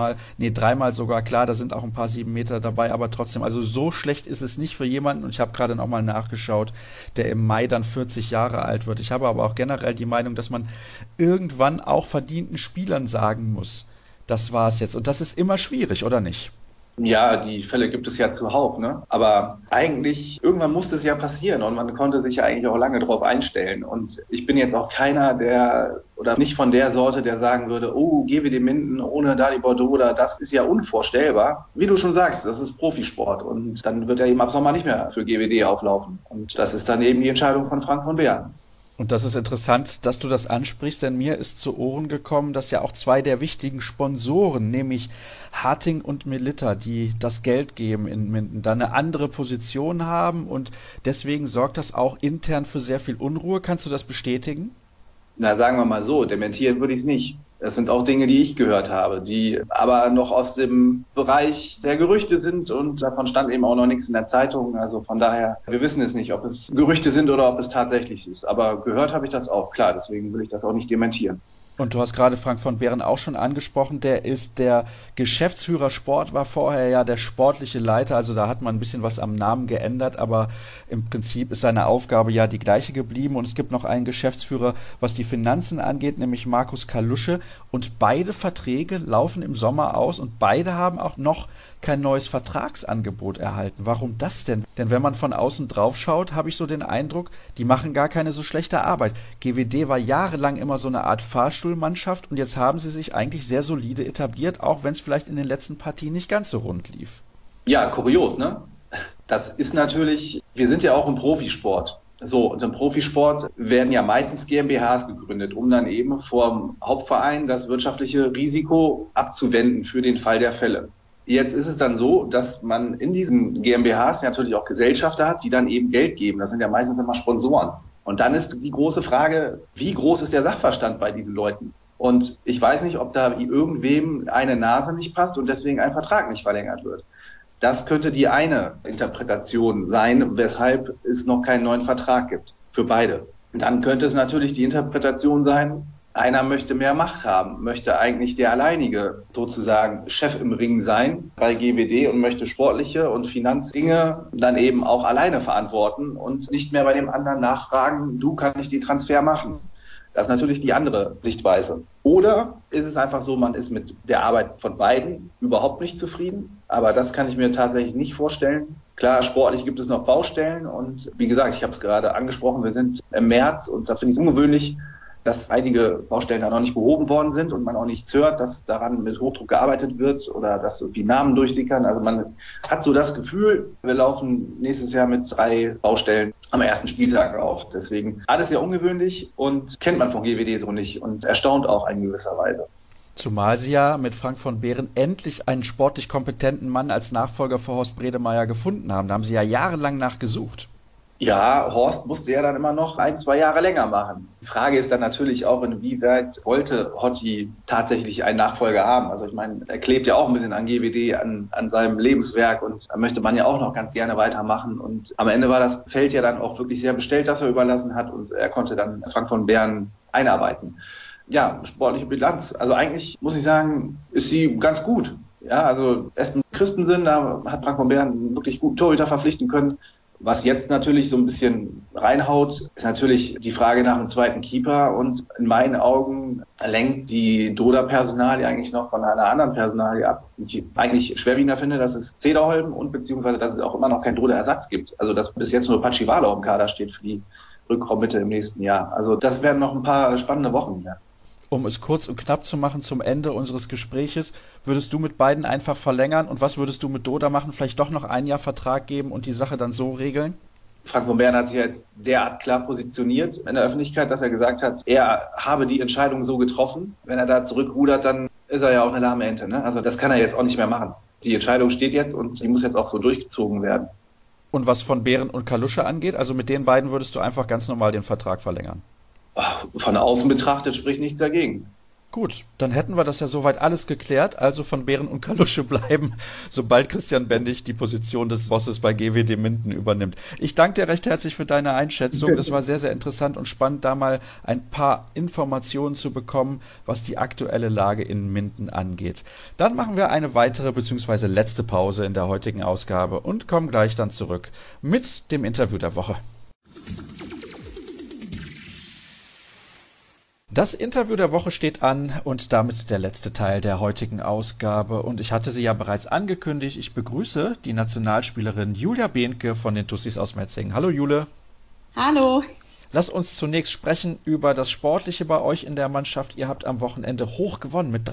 dreimal sogar. Klar, da sind auch ein paar 7 Meter dabei, aber trotzdem, also so schlecht ist es nicht für jemanden. Und ich habe gerade noch mal nachgeschaut, der im Mai dann 40 Jahre alt wird. Ich habe aber auch generell die Meinung, dass man irgendwann auch verdienten Spielern sagen muss, das war es jetzt. Und das ist immer schwierig, oder nicht? Ja, die Fälle gibt es ja zuhauf, ne? Aber eigentlich, irgendwann musste es ja passieren und man konnte sich ja eigentlich auch lange drauf einstellen. Und ich bin jetzt auch keiner, oder nicht von der Sorte, der sagen würde, oh, GWD Minden ohne Dalibor Doda, das ist ja unvorstellbar. Wie du schon sagst, das ist Profisport und dann wird er eben ab Sommer nicht mehr für GWD auflaufen. Und das ist dann eben die Entscheidung von Frank von Beeren. Und das ist interessant, dass du das ansprichst, denn mir ist zu Ohren gekommen, dass ja auch 2 der wichtigen Sponsoren, nämlich Harting und Melitta, die das Geld geben in Minden, da eine andere Position haben und deswegen sorgt das auch intern für sehr viel Unruhe. Kannst du das bestätigen? Na, sagen wir mal so, dementieren würde ich es nicht. Das sind auch Dinge, die ich gehört habe, die aber noch aus dem Bereich der Gerüchte sind und davon stand eben auch noch nichts in der Zeitung. Also von daher, wir wissen es nicht, ob es Gerüchte sind oder ob es tatsächlich ist. Aber gehört habe ich das auch, klar, deswegen will ich das auch nicht dementieren. Und du hast gerade Frank von Beeren auch schon angesprochen, der ist der Geschäftsführer Sport, war vorher ja der sportliche Leiter, also da hat man ein bisschen was am Namen geändert, aber im Prinzip ist seine Aufgabe ja die gleiche geblieben und es gibt noch einen Geschäftsführer, was die Finanzen angeht, nämlich Markus Kalusche und beide Verträge laufen im Sommer aus und beide haben auch noch kein neues Vertragsangebot erhalten. Warum das denn? Denn wenn man von außen drauf schaut, habe ich so den Eindruck, die machen gar keine so schlechte Arbeit. GWD war jahrelang immer so eine Art Fahrstuhlmannschaft und jetzt haben sie sich eigentlich sehr solide etabliert, auch wenn es vielleicht in den letzten Partien nicht ganz so rund lief. Ja, kurios, ne? Das ist natürlich, wir sind ja auch im Profisport. So, und im Profisport werden ja meistens GmbHs gegründet, um dann eben vor dem Hauptverein das wirtschaftliche Risiko abzuwenden für den Fall der Fälle. Jetzt ist es dann so, dass man in diesen GmbHs natürlich auch Gesellschafter hat, die dann eben Geld geben. Das sind ja meistens immer Sponsoren. Und dann ist die große Frage, wie groß ist der Sachverstand bei diesen Leuten? Und ich weiß nicht, ob da irgendwem eine Nase nicht passt und deswegen ein Vertrag nicht verlängert wird. Das könnte die eine Interpretation sein, weshalb es noch keinen neuen Vertrag gibt für beide. Und dann könnte es natürlich die Interpretation sein, einer möchte mehr Macht haben, möchte eigentlich der alleinige sozusagen Chef im Ring sein bei GWD und möchte sportliche und Finanzdinge dann eben auch alleine verantworten und nicht mehr bei dem anderen nachfragen, du, kann ich den Transfer machen? Das ist natürlich die andere Sichtweise. Oder ist es einfach so, man ist mit der Arbeit von beiden überhaupt nicht zufrieden? Aber das kann ich mir tatsächlich nicht vorstellen. Klar, sportlich gibt es noch Baustellen und wie gesagt, ich habe es gerade angesprochen, wir sind im März und da finde ich es ungewöhnlich, dass einige Baustellen da noch nicht behoben worden sind und man auch nichts hört, dass daran mit Hochdruck gearbeitet wird oder dass irgendwie Namen durchsickern. Also man hat so das Gefühl, wir laufen nächstes Jahr mit 3 Baustellen am ersten Spieltag auf. Deswegen alles sehr ungewöhnlich und kennt man von GWD so nicht und erstaunt auch in gewisser Weise. Zumal sie ja mit Frank von Beeren endlich einen sportlich kompetenten Mann als Nachfolger für Horst Bredemeier gefunden haben. Da haben sie ja jahrelang nachgesucht. Ja, Horst musste ja dann immer noch 1, 2 Jahre länger machen. Die Frage ist dann natürlich auch, inwieweit wollte Hotti tatsächlich einen Nachfolger haben. Also ich meine, er klebt ja auch ein bisschen an GWD, an seinem Lebenswerk und da möchte man ja auch noch ganz gerne weitermachen. Und am Ende war das Feld ja dann auch wirklich sehr bestellt, das er überlassen hat und er konnte dann Frank von Behren einarbeiten. Ja, sportliche Bilanz. Also eigentlich muss ich sagen, ist sie ganz gut. Ja, also erst mit Christensen, da hat Frank von Behren einen wirklich guten Torhüter verpflichten können. Was jetzt natürlich so ein bisschen reinhaut, ist natürlich die Frage nach einem zweiten Keeper und in meinen Augen lenkt die Doda-Personalie eigentlich noch von einer anderen Personalie ab, die ich eigentlich schwerwiegender finde, dass es Cederholm und beziehungsweise dass es auch immer noch keinen Doda-Ersatz gibt. Also dass bis jetzt nur Pachivala im Kader steht für die Rückraummitte im nächsten Jahr. Also das werden noch ein paar spannende Wochen. Ja. Um es kurz und knapp zu machen zum Ende unseres Gespräches, würdest du mit beiden einfach verlängern und was würdest du mit Doda machen? Vielleicht doch noch ein Jahr Vertrag geben und die Sache dann so regeln? Frank von Behren hat sich jetzt derart klar positioniert in der Öffentlichkeit, dass er gesagt hat, er habe die Entscheidung so getroffen. Wenn er da zurückrudert, dann ist er ja auch eine lahme Ente. Ne? Also das kann er jetzt auch nicht mehr machen. Die Entscheidung steht jetzt und die muss jetzt auch so durchgezogen werden. Und was von Behren und Kalusche angeht, also mit den beiden würdest du einfach ganz normal den Vertrag verlängern? Von außen betrachtet spricht nichts dagegen. Gut, dann hätten wir das ja soweit alles geklärt. Also von Behren und Kalusche bleiben, sobald Christian Bendig die Position des Bosses bei GWD Minden übernimmt. Ich danke dir recht herzlich für deine Einschätzung. Das war sehr, sehr interessant und spannend, da mal ein paar Informationen zu bekommen, was die aktuelle Lage in Minden angeht. Dann machen wir eine weitere bzw. letzte Pause in der heutigen Ausgabe und kommen gleich dann zurück mit dem Interview der Woche. Das Interview der Woche steht an und damit der letzte Teil der heutigen Ausgabe. Und ich hatte sie ja bereits angekündigt. Ich begrüße die Nationalspielerin Julia Behnke von den Tussis aus Metzingen. Hallo Jule. Hallo. Lass uns zunächst sprechen über das Sportliche bei euch in der Mannschaft. Ihr habt am Wochenende hoch gewonnen mit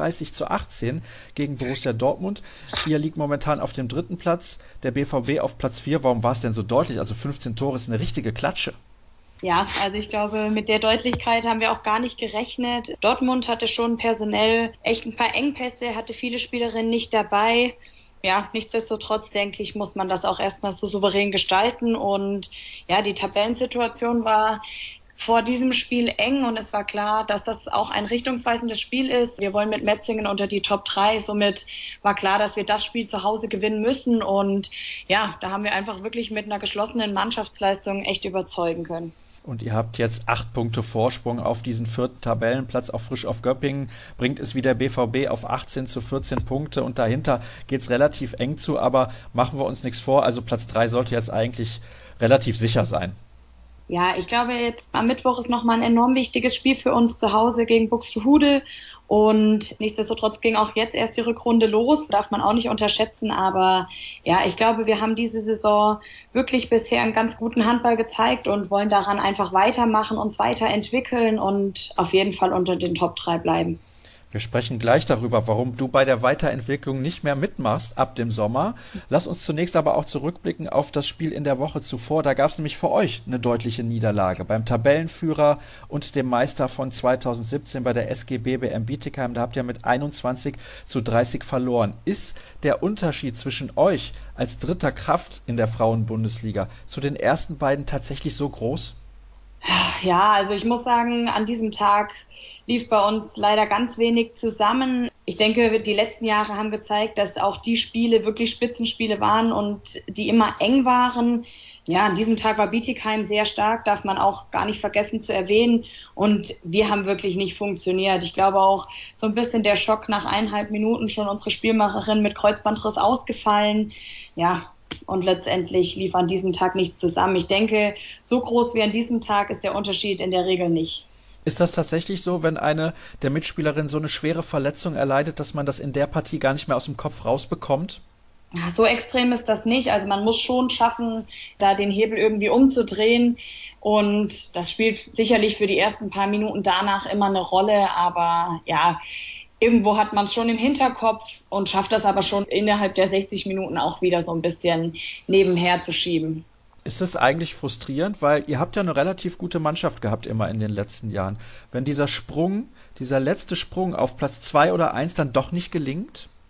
33:18 gegen Borussia Dortmund. Ihr liegt momentan auf dem 3. Platz, der BVB auf Platz 4. Warum war es denn so deutlich? Also 15 Tore ist eine richtige Klatsche. Ja, also ich glaube, mit der Deutlichkeit haben wir auch gar nicht gerechnet. Dortmund hatte schon personell echt ein paar Engpässe, hatte viele Spielerinnen nicht dabei. Ja, nichtsdestotrotz denke ich, muss man das auch erstmal so souverän gestalten. Und ja, die Tabellensituation war vor diesem Spiel eng und es war klar, dass das auch ein richtungsweisendes Spiel ist. Wir wollen mit Metzingen unter die Top 3. Somit war klar, dass wir das Spiel zu Hause gewinnen müssen. Und ja, da haben wir einfach wirklich mit einer geschlossenen Mannschaftsleistung echt überzeugen können. Und ihr habt jetzt 8 Punkte Vorsprung auf diesen 4. Tabellenplatz, auch frisch auf Göppingen, bringt es wieder BVB auf 18-14 Punkte und dahinter geht's relativ eng zu, aber machen wir uns nichts vor, also Platz 3 sollte jetzt eigentlich relativ sicher sein. Ja, ich glaube jetzt am Mittwoch ist nochmal ein enorm wichtiges Spiel für uns zu Hause gegen Buxtehude und nichtsdestotrotz ging auch jetzt erst die Rückrunde los, darf man auch nicht unterschätzen, aber ja, ich glaube, wir haben diese Saison wirklich bisher einen ganz guten Handball gezeigt und wollen daran einfach weitermachen, uns weiterentwickeln und auf jeden Fall unter den Top 3 bleiben. Wir sprechen gleich darüber, warum du bei der Weiterentwicklung nicht mehr mitmachst ab dem Sommer. Lass uns zunächst aber auch zurückblicken auf das Spiel in der Woche zuvor. Da gab es nämlich für euch eine deutliche Niederlage beim Tabellenführer und dem Meister von 2017 bei der SG BBM Bietigheim. Da habt ihr mit 21:30 verloren. Ist der Unterschied zwischen euch als dritter Kraft in der Frauenbundesliga zu den ersten beiden tatsächlich so groß? Ja, also ich muss sagen, an diesem Tag lief bei uns leider ganz wenig zusammen. Ich denke, die letzten Jahre haben gezeigt, dass auch die Spiele wirklich Spitzenspiele waren und die immer eng waren. Ja, an diesem Tag war Bietigheim sehr stark, darf man auch gar nicht vergessen zu erwähnen. Und wir haben wirklich nicht funktioniert. Ich glaube auch so ein bisschen der Schock nach 1,5 Minuten schon unsere Spielmacherin mit Kreuzbandriss ausgefallen. Ja, und letztendlich lief an diesem Tag nichts zusammen. Ich denke, so groß wie an diesem Tag ist der Unterschied in der Regel nicht. Ist das tatsächlich so, wenn eine der Mitspielerinnen so eine schwere Verletzung erleidet, dass man das in der Partie gar nicht mehr aus dem Kopf rausbekommt? Ja, so extrem ist das nicht. Also man muss schon schaffen, da den Hebel irgendwie umzudrehen. Und das spielt sicherlich für die ersten paar Minuten danach immer eine Rolle. Aber ja, irgendwo hat man es schon im Hinterkopf und schafft das aber schon innerhalb der 60 Minuten auch wieder so ein bisschen nebenher zu schieben. Ist es eigentlich frustrierend, weil ihr habt ja eine relativ gute Mannschaft gehabt immer in den letzten Jahren. Wenn dieser letzte Sprung auf Platz 2 oder 1 dann doch nicht gelingt?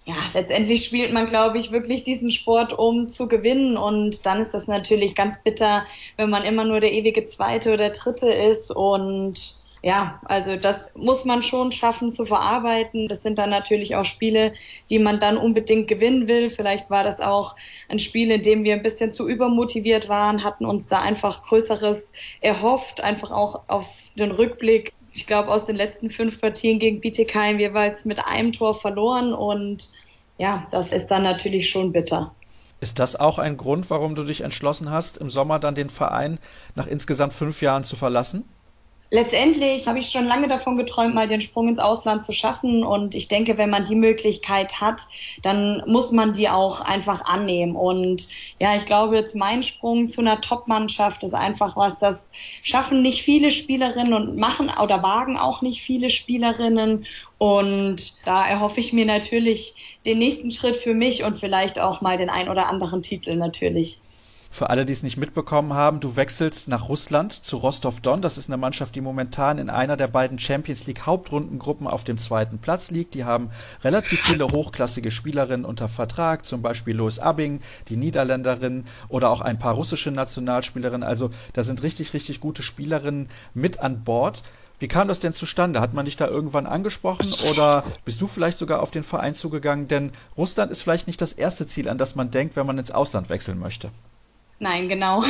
Ja, letztendlich spielt man, glaube ich, wirklich diesen Sport, um zu gewinnen. Und dann ist das natürlich ganz bitter, wenn man immer nur der ewige Zweite oder Dritte ist. Und ja, also das muss man schon schaffen zu verarbeiten. Das sind dann natürlich auch Spiele, die man dann unbedingt gewinnen will. Vielleicht war das auch ein Spiel, in dem wir ein bisschen zu übermotiviert waren, hatten uns da einfach Größeres erhofft, einfach auch auf den Rückblick. Ich glaube, aus den letzten 5 Partien gegen Bietigheim jeweils mit einem Tor verloren und ja, das ist dann natürlich schon bitter. Ist das auch ein Grund, warum du dich entschlossen hast, im Sommer dann den Verein nach insgesamt 5 Jahren zu verlassen? Letztendlich habe ich schon lange davon geträumt, mal den Sprung ins Ausland zu schaffen. Und ich denke, wenn man die Möglichkeit hat, dann muss man die auch einfach annehmen. Und ja, ich glaube, jetzt mein Sprung zu einer Top-Mannschaft ist einfach was, das schaffen nicht viele Spielerinnen und machen oder wagen auch nicht viele Spielerinnen. Und da erhoffe ich mir natürlich den nächsten Schritt für mich und vielleicht auch mal den ein oder anderen Titel natürlich. Für alle, die es nicht mitbekommen haben, du wechselst nach Russland zu Rostov-Don. Das ist eine Mannschaft, die momentan in einer der beiden Champions League Hauptrundengruppen auf dem 2. Platz liegt. Die haben relativ viele hochklassige Spielerinnen unter Vertrag, zum Beispiel Lois Abbing, die Niederländerin, oder auch ein paar russische Nationalspielerinnen. Also da sind richtig, richtig gute Spielerinnen mit an Bord. Wie kam das denn zustande? Hat man dich da irgendwann angesprochen oder bist du vielleicht sogar auf den Verein zugegangen? Denn Russland ist vielleicht nicht das erste Ziel, an das man denkt, wenn man ins Ausland wechseln möchte. Nein, genau.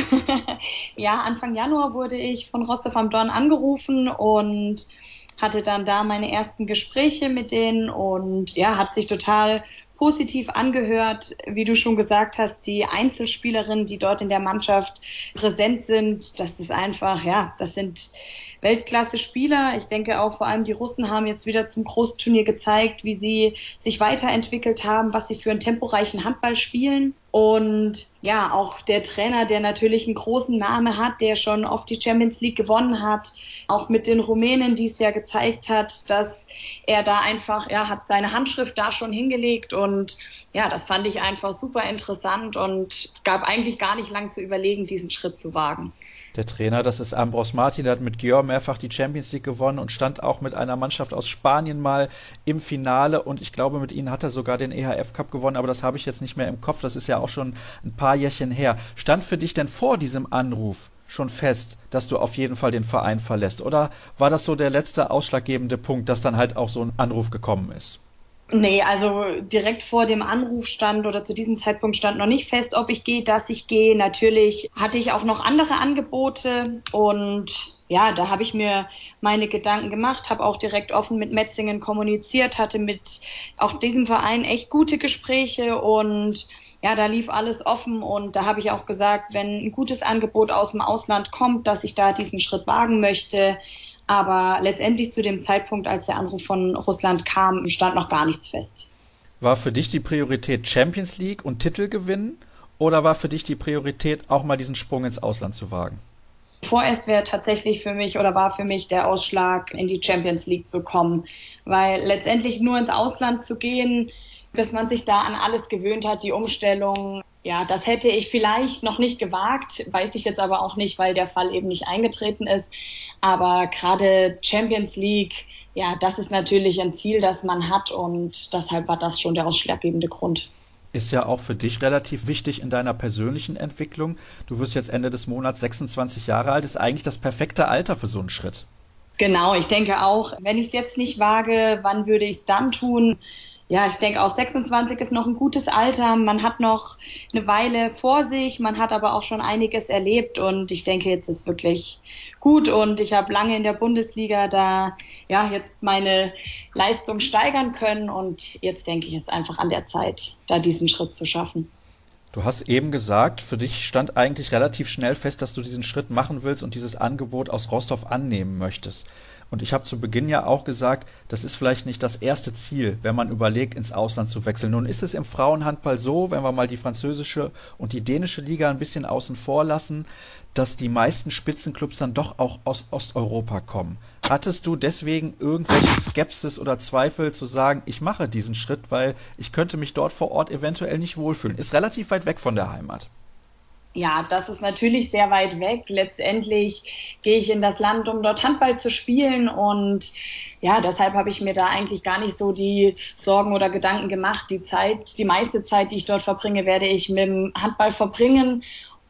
Ja, Anfang Januar wurde ich von Rostov am Don angerufen und hatte dann da meine ersten Gespräche mit denen und ja, hat sich total positiv angehört. Wie du schon gesagt hast, die Einzelspielerinnen, die dort in der Mannschaft präsent sind, das ist einfach, ja, das sind Weltklasse-Spieler. Ich denke auch vor allem die Russen haben jetzt wieder zum Großturnier gezeigt, wie sie sich weiterentwickelt haben, was sie für einen temporeichen Handball spielen. Und ja, auch der Trainer, der natürlich einen großen Namen hat, der schon oft die Champions League gewonnen hat, auch mit den Rumänen, die es ja gezeigt hat, dass er da einfach, er hat seine Handschrift da schon hingelegt und ja, das fand ich einfach super interessant und gab eigentlich gar nicht lang zu überlegen, diesen Schritt zu wagen. Der Trainer, das ist Ambros Martin, der hat mit Győr mehrfach die Champions League gewonnen und stand auch mit einer Mannschaft aus Spanien mal im Finale und ich glaube, mit ihnen hat er sogar den EHF Cup gewonnen, aber das habe ich jetzt nicht mehr im Kopf, das ist ja auch schon ein paar Jährchen her. Stand für dich denn vor diesem Anruf schon fest, dass du auf jeden Fall den Verein verlässt oder war das so der letzte ausschlaggebende Punkt, dass dann halt auch so ein Anruf gekommen ist? Nee, also direkt vor dem Anruf stand oder zu diesem Zeitpunkt stand noch nicht fest, ob ich gehe, dass ich gehe. Natürlich hatte ich auch noch andere Angebote und ja, da habe ich mir meine Gedanken gemacht, habe auch direkt offen mit Metzingen kommuniziert, hatte mit auch diesem Verein echt gute Gespräche und ja, da lief alles offen und da habe ich auch gesagt, wenn ein gutes Angebot aus dem Ausland kommt, dass ich da diesen Schritt wagen möchte. Aber letztendlich zu dem Zeitpunkt, als der Anruf von Russland kam, stand noch gar nichts fest. War für dich die Priorität Champions League und Titel gewinnen oder war für dich die Priorität auch mal diesen Sprung ins Ausland zu wagen? Vorerst wäre tatsächlich für mich oder war für mich der Ausschlag, in die Champions League zu kommen, weil letztendlich nur ins Ausland zu gehen, bis man sich da an alles gewöhnt hat, die Umstellung. Ja, das hätte ich vielleicht noch nicht gewagt, weiß ich jetzt aber auch nicht, weil der Fall eben nicht eingetreten ist. Aber gerade Champions League, ja, das ist natürlich ein Ziel, das man hat und deshalb war das schon der ausschlaggebende Grund. Ist ja auch für dich relativ wichtig in deiner persönlichen Entwicklung. Du wirst jetzt Ende des Monats 26 Jahre alt, ist eigentlich das perfekte Alter für so einen Schritt. Genau, ich denke auch, wenn ich es jetzt nicht wage, wann würde ich es dann tun? Ja, ich denke auch 26 ist noch ein gutes Alter. Man hat noch eine Weile vor sich, man hat aber auch schon einiges erlebt und ich denke, jetzt ist wirklich gut und ich habe lange in der Bundesliga da ja jetzt meine Leistung steigern können und jetzt denke ich, ist einfach an der Zeit, da diesen Schritt zu schaffen. Du hast eben gesagt, für dich stand eigentlich relativ schnell fest, dass du diesen Schritt machen willst und dieses Angebot aus Rostov annehmen möchtest. Und ich habe zu Beginn ja auch gesagt, das ist vielleicht nicht das erste Ziel, wenn man überlegt, ins Ausland zu wechseln. Nun ist es im Frauenhandball so, wenn wir mal die französische und die dänische Liga ein bisschen außen vor lassen, dass die meisten Spitzenclubs dann doch auch aus Osteuropa kommen. Hattest du deswegen irgendwelche Skepsis oder Zweifel zu sagen, ich mache diesen Schritt, weil ich könnte mich dort vor Ort eventuell nicht wohlfühlen? Ist relativ weit weg von der Heimat. Ja, das ist natürlich sehr weit weg. Letztendlich gehe ich in das Land, um dort Handball zu spielen und ja, deshalb habe ich mir da eigentlich gar nicht so die Sorgen oder Gedanken gemacht. Die meiste Zeit, die ich dort verbringe, werde ich mit dem Handball verbringen.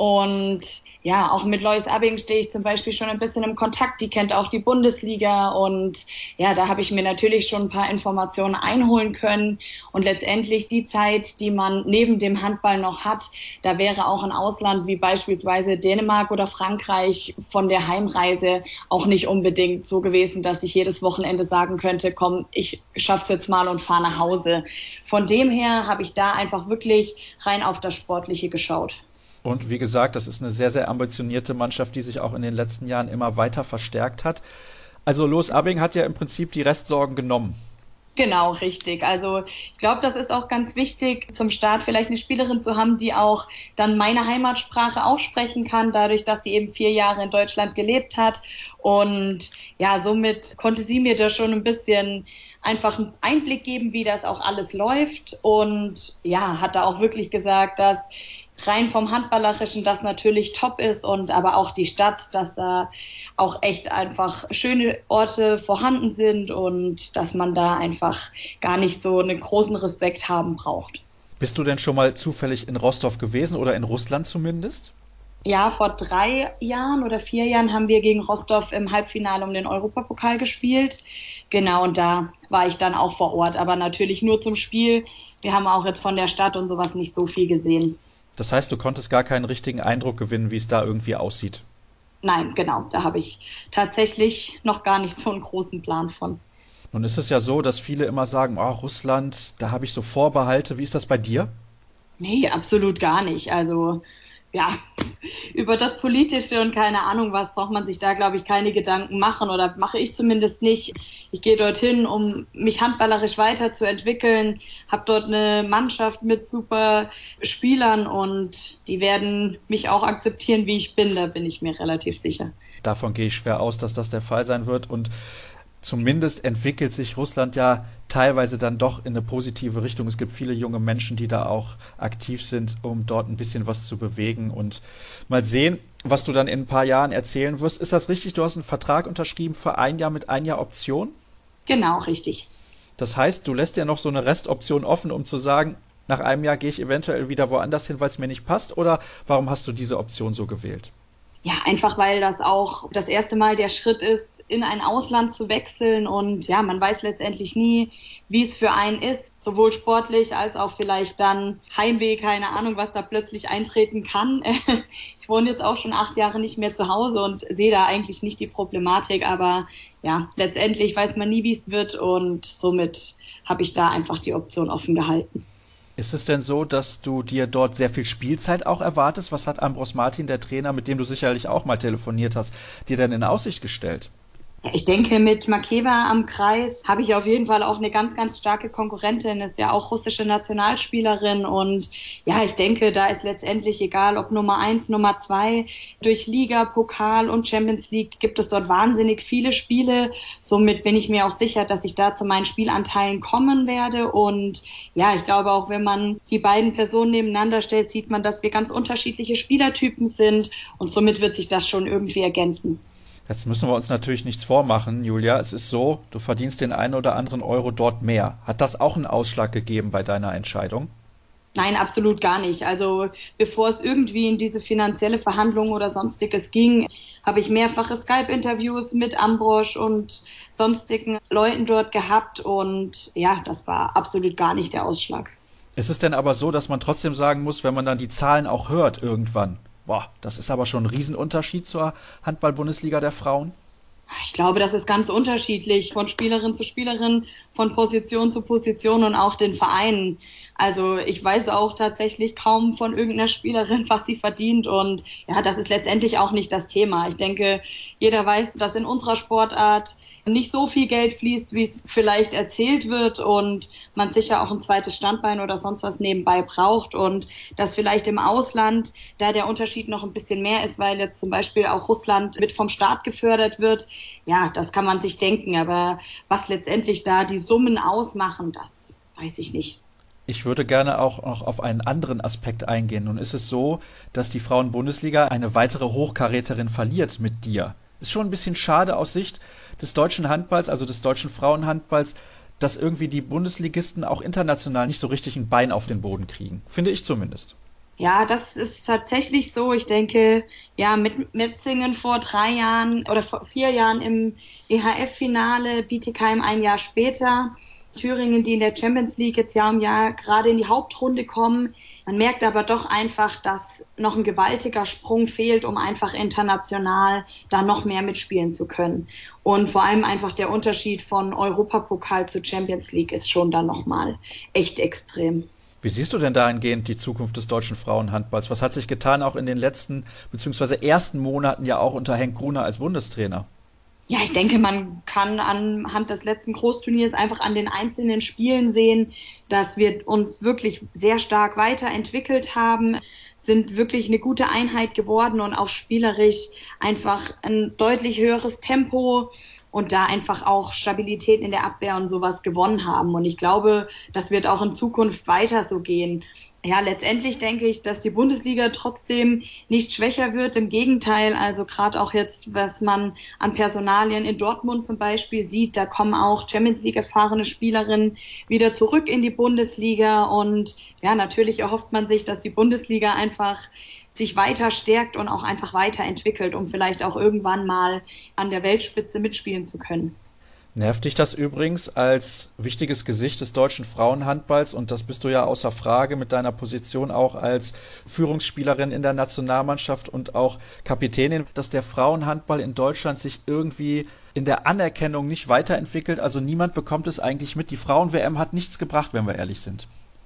Und ja, auch mit Lois Abing stehe ich zum Beispiel schon ein bisschen im Kontakt. Die kennt auch die Bundesliga und ja, da habe ich mir natürlich schon ein paar Informationen einholen können. Und letztendlich die Zeit, die man neben dem Handball noch hat, da wäre auch ein Ausland wie beispielsweise Dänemark oder Frankreich von der Heimreise auch nicht unbedingt so gewesen, dass ich jedes Wochenende sagen könnte, komm, ich schaff's jetzt mal und fahre nach Hause. Von dem her habe ich da einfach wirklich rein auf das Sportliche geschaut. Und wie gesagt, das ist eine sehr, sehr ambitionierte Mannschaft, die sich auch in den letzten Jahren immer weiter verstärkt hat. Also Lois Abing hat ja im Prinzip die Restsorgen genommen. Genau, richtig. Also ich glaube, das ist auch ganz wichtig, zum Start vielleicht eine Spielerin zu haben, die auch dann meine Heimatsprache aussprechen kann, dadurch, dass sie eben 4 Jahre in Deutschland gelebt hat. Und ja, somit konnte sie mir da schon ein bisschen einfach einen Einblick geben, wie das auch alles läuft. Und ja, hat da auch wirklich gesagt, dass rein vom Handballerischen das natürlich top ist und aber auch die Stadt, dass da auch echt einfach schöne Orte vorhanden sind und dass man da einfach gar nicht so einen großen Respekt haben braucht. Bist du denn schon mal zufällig in Rostov gewesen oder in Russland zumindest? Ja, vor 3 Jahren oder 4 Jahren haben wir gegen Rostov im Halbfinale um den Europapokal gespielt. Genau, und da war ich dann auch vor Ort, aber natürlich nur zum Spiel. Wir haben auch jetzt von der Stadt und sowas nicht so viel gesehen. Das heißt, du konntest gar keinen richtigen Eindruck gewinnen, wie es da irgendwie aussieht. Nein, genau, da habe ich tatsächlich noch gar nicht so einen großen Plan von. Nun ist es ja so, dass viele immer sagen, oh, Russland, da habe ich so Vorbehalte. Wie ist das bei dir? Nee, absolut gar nicht. Also ja, über das Politische und keine Ahnung was braucht man sich da, glaube ich, keine Gedanken machen oder mache ich zumindest nicht. Ich gehe dorthin, um mich handballerisch weiterzuentwickeln, habe dort eine Mannschaft mit super Spielern und die werden mich auch akzeptieren, wie ich bin, da bin ich mir relativ sicher. Davon gehe ich schwer aus, dass das der Fall sein wird und zumindest entwickelt sich Russland ja teilweise dann doch in eine positive Richtung. Es gibt viele junge Menschen, die da auch aktiv sind, um dort ein bisschen was zu bewegen und mal sehen, was du dann in ein paar Jahren erzählen wirst. Ist das richtig? Du hast einen Vertrag unterschrieben für 1 Jahr mit 1 Jahr Option? Genau, richtig. Das heißt, du lässt ja noch so eine Restoption offen, um zu sagen, nach 1 Jahr gehe ich eventuell wieder woanders hin, weil es mir nicht passt? Oder warum hast du diese Option so gewählt? Ja, einfach weil das auch das erste Mal der Schritt ist, in ein Ausland zu wechseln und ja, man weiß letztendlich nie, wie es für einen ist, sowohl sportlich als auch vielleicht dann Heimweh, keine Ahnung, was da plötzlich eintreten kann. Ich wohne jetzt auch schon 8 Jahre nicht mehr zu Hause und sehe da eigentlich nicht die Problematik, aber ja, letztendlich weiß man nie, wie es wird und somit habe ich da einfach die Option offen gehalten. Ist es denn so, dass du dir dort sehr viel Spielzeit auch erwartest? Was hat Ambros Martin, der Trainer, mit dem du sicherlich auch mal telefoniert hast, dir denn in Aussicht gestellt? Ja, ich denke, mit Makeba am Kreis habe ich auf jeden Fall auch eine ganz, ganz starke Konkurrentin, ist ja auch russische Nationalspielerin und ja, ich denke, da ist letztendlich egal, ob Nummer 1, Nummer 2, durch Liga, Pokal und Champions League gibt es dort wahnsinnig viele Spiele, somit bin ich mir auch sicher, dass ich da zu meinen Spielanteilen kommen werde und ja, ich glaube auch, wenn man die beiden Personen nebeneinander stellt, sieht man, dass wir ganz unterschiedliche Spielertypen sind und somit wird sich das schon irgendwie ergänzen. Jetzt müssen wir uns natürlich nichts vormachen, Julia. Es ist so, du verdienst den einen oder anderen Euro dort mehr. Hat das auch einen Ausschlag gegeben bei deiner Entscheidung? Nein, absolut gar nicht. Also bevor es irgendwie in diese finanzielle Verhandlung oder sonstiges ging, habe ich mehrfache Skype-Interviews mit Ambros und sonstigen Leuten dort gehabt und ja, das war absolut gar nicht der Ausschlag. Ist es denn aber so, dass man trotzdem sagen muss, wenn man dann die Zahlen auch hört irgendwann, boah, das ist aber schon ein Riesenunterschied zur Handball-Bundesliga der Frauen? Ich glaube, das ist ganz unterschiedlich von Spielerin zu Spielerin, von Position zu Position und auch den Vereinen. Also ich weiß auch tatsächlich kaum von irgendeiner Spielerin, was sie verdient und ja, das ist letztendlich auch nicht das Thema. Ich denke, jeder weiß, dass in unserer Sportart nicht so viel Geld fließt, wie es vielleicht erzählt wird und man sicher auch ein zweites Standbein oder sonst was nebenbei braucht und dass vielleicht im Ausland da der Unterschied noch ein bisschen mehr ist, weil jetzt zum Beispiel auch Russland mit vom Staat gefördert wird. Ja, das kann man sich denken, aber was letztendlich da die Summen ausmachen, das weiß ich nicht. Ich würde gerne auch noch auf einen anderen Aspekt eingehen. Nun ist es so, dass die Frauen-Bundesliga eine weitere Hochkaräterin verliert mit dir. Ist schon ein bisschen schade aus Sicht des deutschen Handballs, also des deutschen Frauenhandballs, dass irgendwie die Bundesligisten auch international nicht so richtig ein Bein auf den Boden kriegen. Finde ich zumindest. Ja, das ist tatsächlich so. Ich denke, ja, mit Metzingen vor 3 Jahren oder vor 4 Jahren im EHF-Finale, Bietigheim ein Jahr später, Thüringen, die in der Champions League jetzt Jahr um Jahr gerade in die Hauptrunde kommen. Man merkt aber doch einfach, dass noch ein gewaltiger Sprung fehlt, um einfach international da noch mehr mitspielen zu können. Und vor allem einfach der Unterschied von Europapokal zu Champions League ist schon dann nochmal echt extrem. Wie siehst du denn dahingehend die Zukunft des deutschen Frauenhandballs? Was hat sich getan, auch in den letzten bzw. ersten Monaten ja auch unter Henk Gruner als Bundestrainer? Ja, ich denke, man kann anhand des letzten Großturniers einfach an den einzelnen Spielen sehen, dass wir uns wirklich sehr stark weiterentwickelt haben, sind wirklich eine gute Einheit geworden und auch spielerisch einfach ein deutlich höheres Tempo und da einfach auch Stabilität in der Abwehr und sowas gewonnen haben. Und ich glaube, das wird auch in Zukunft weiter so gehen. Ja, letztendlich denke ich, dass die Bundesliga trotzdem nicht schwächer wird. Im Gegenteil, also gerade auch jetzt, was man an Personalien in Dortmund zum Beispiel sieht, da kommen auch Champions League erfahrene Spielerinnen wieder zurück in die Bundesliga. Und ja, natürlich erhofft man sich, dass die Bundesliga einfach sich weiter stärkt und auch einfach weiterentwickelt, um vielleicht auch irgendwann mal an der Weltspitze mitspielen zu können. Nervt dich das übrigens als wichtiges Gesicht des deutschen Frauenhandballs, und das bist du ja außer Frage mit deiner Position auch als Führungsspielerin in der Nationalmannschaft und auch Kapitänin, dass der Frauenhandball in Deutschland sich irgendwie in der Anerkennung nicht weiterentwickelt? Also niemand bekommt es eigentlich mit. Die Frauen-WM hat nichts gebracht, wenn wir ehrlich sind.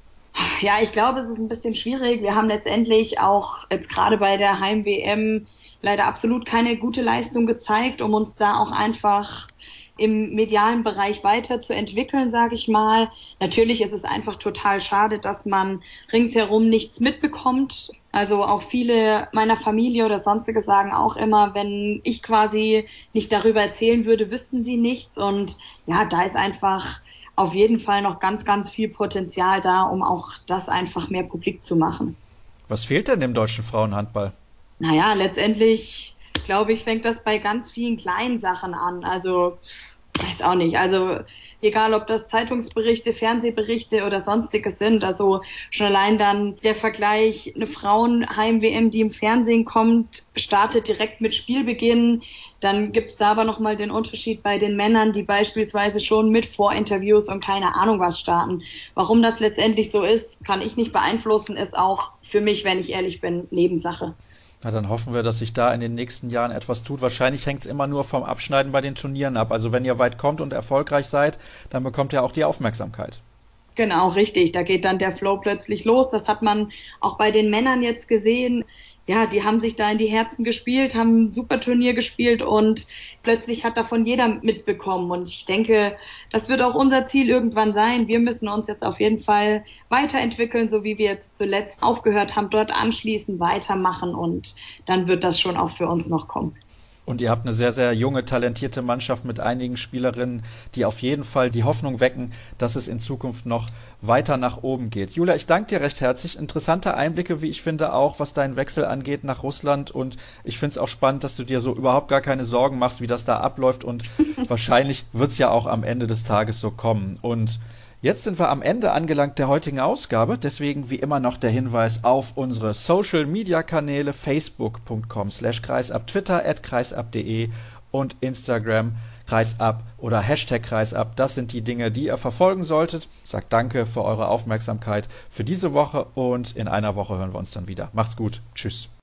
Ja, ich glaube, es ist ein bisschen schwierig. Wir haben letztendlich auch jetzt gerade bei der Heim-WM leider absolut keine gute Leistung gezeigt, um uns da auch einfach im medialen Bereich weiterzuentwickeln, sage ich mal. Natürlich ist es einfach total schade, dass man ringsherum nichts mitbekommt. Also auch viele meiner Familie oder sonstige sagen auch immer, wenn ich quasi nicht darüber erzählen würde, wüssten sie nichts. Und ja, da ist einfach auf jeden Fall noch ganz, ganz viel Potenzial da, um auch das einfach mehr publik zu machen. Was fehlt denn dem deutschen Frauenhandball? Naja, letztendlich, glaube ich, fängt das bei ganz vielen kleinen Sachen an. Also, weiß auch nicht. Also, egal ob das Zeitungsberichte, Fernsehberichte oder sonstiges sind. Also, schon allein dann der Vergleich, eine Frauenheim-WM, die im Fernsehen kommt, startet direkt mit Spielbeginn. Dann gibt's da aber nochmal den Unterschied bei den Männern, die beispielsweise schon mit Vorinterviews und keine Ahnung was starten. Warum das letztendlich so ist, kann ich nicht beeinflussen, ist auch für mich, wenn ich ehrlich bin, Nebensache. Na, dann hoffen wir, dass sich da in den nächsten Jahren etwas tut. Wahrscheinlich hängt es immer nur vom Abschneiden bei den Turnieren ab. Also wenn ihr weit kommt und erfolgreich seid, dann bekommt ihr auch die Aufmerksamkeit. Genau, richtig. Da geht dann der Flow plötzlich los. Das hat man auch bei den Männern jetzt gesehen. Ja, die haben sich da in die Herzen gespielt, haben ein super Turnier gespielt und plötzlich hat davon jeder mitbekommen. Und ich denke, das wird auch unser Ziel irgendwann sein. Wir müssen uns jetzt auf jeden Fall weiterentwickeln, so wie wir jetzt zuletzt aufgehört haben, dort anschließend weitermachen und dann wird das schon auch für uns noch kommen. Und ihr habt eine sehr, sehr junge, talentierte Mannschaft mit einigen Spielerinnen, die auf jeden Fall die Hoffnung wecken, dass es in Zukunft noch weiter nach oben geht. Julia, ich danke dir recht herzlich. Interessante Einblicke, wie ich finde, auch was deinen Wechsel angeht nach Russland. Und ich finde es auch spannend, dass du dir so überhaupt gar keine Sorgen machst, wie das da abläuft. Und wahrscheinlich wird es ja auch am Ende des Tages so kommen. Und jetzt sind wir am Ende angelangt der heutigen Ausgabe, deswegen wie immer noch der Hinweis auf unsere Social-Media-Kanäle facebook.com/kreisab, Twitter @kreisab.de und Instagram kreisab oder #kreisab. Das sind die Dinge, die ihr verfolgen solltet. Ich sage danke für eure Aufmerksamkeit für diese Woche und in einer Woche hören wir uns dann wieder. Macht's gut. Tschüss.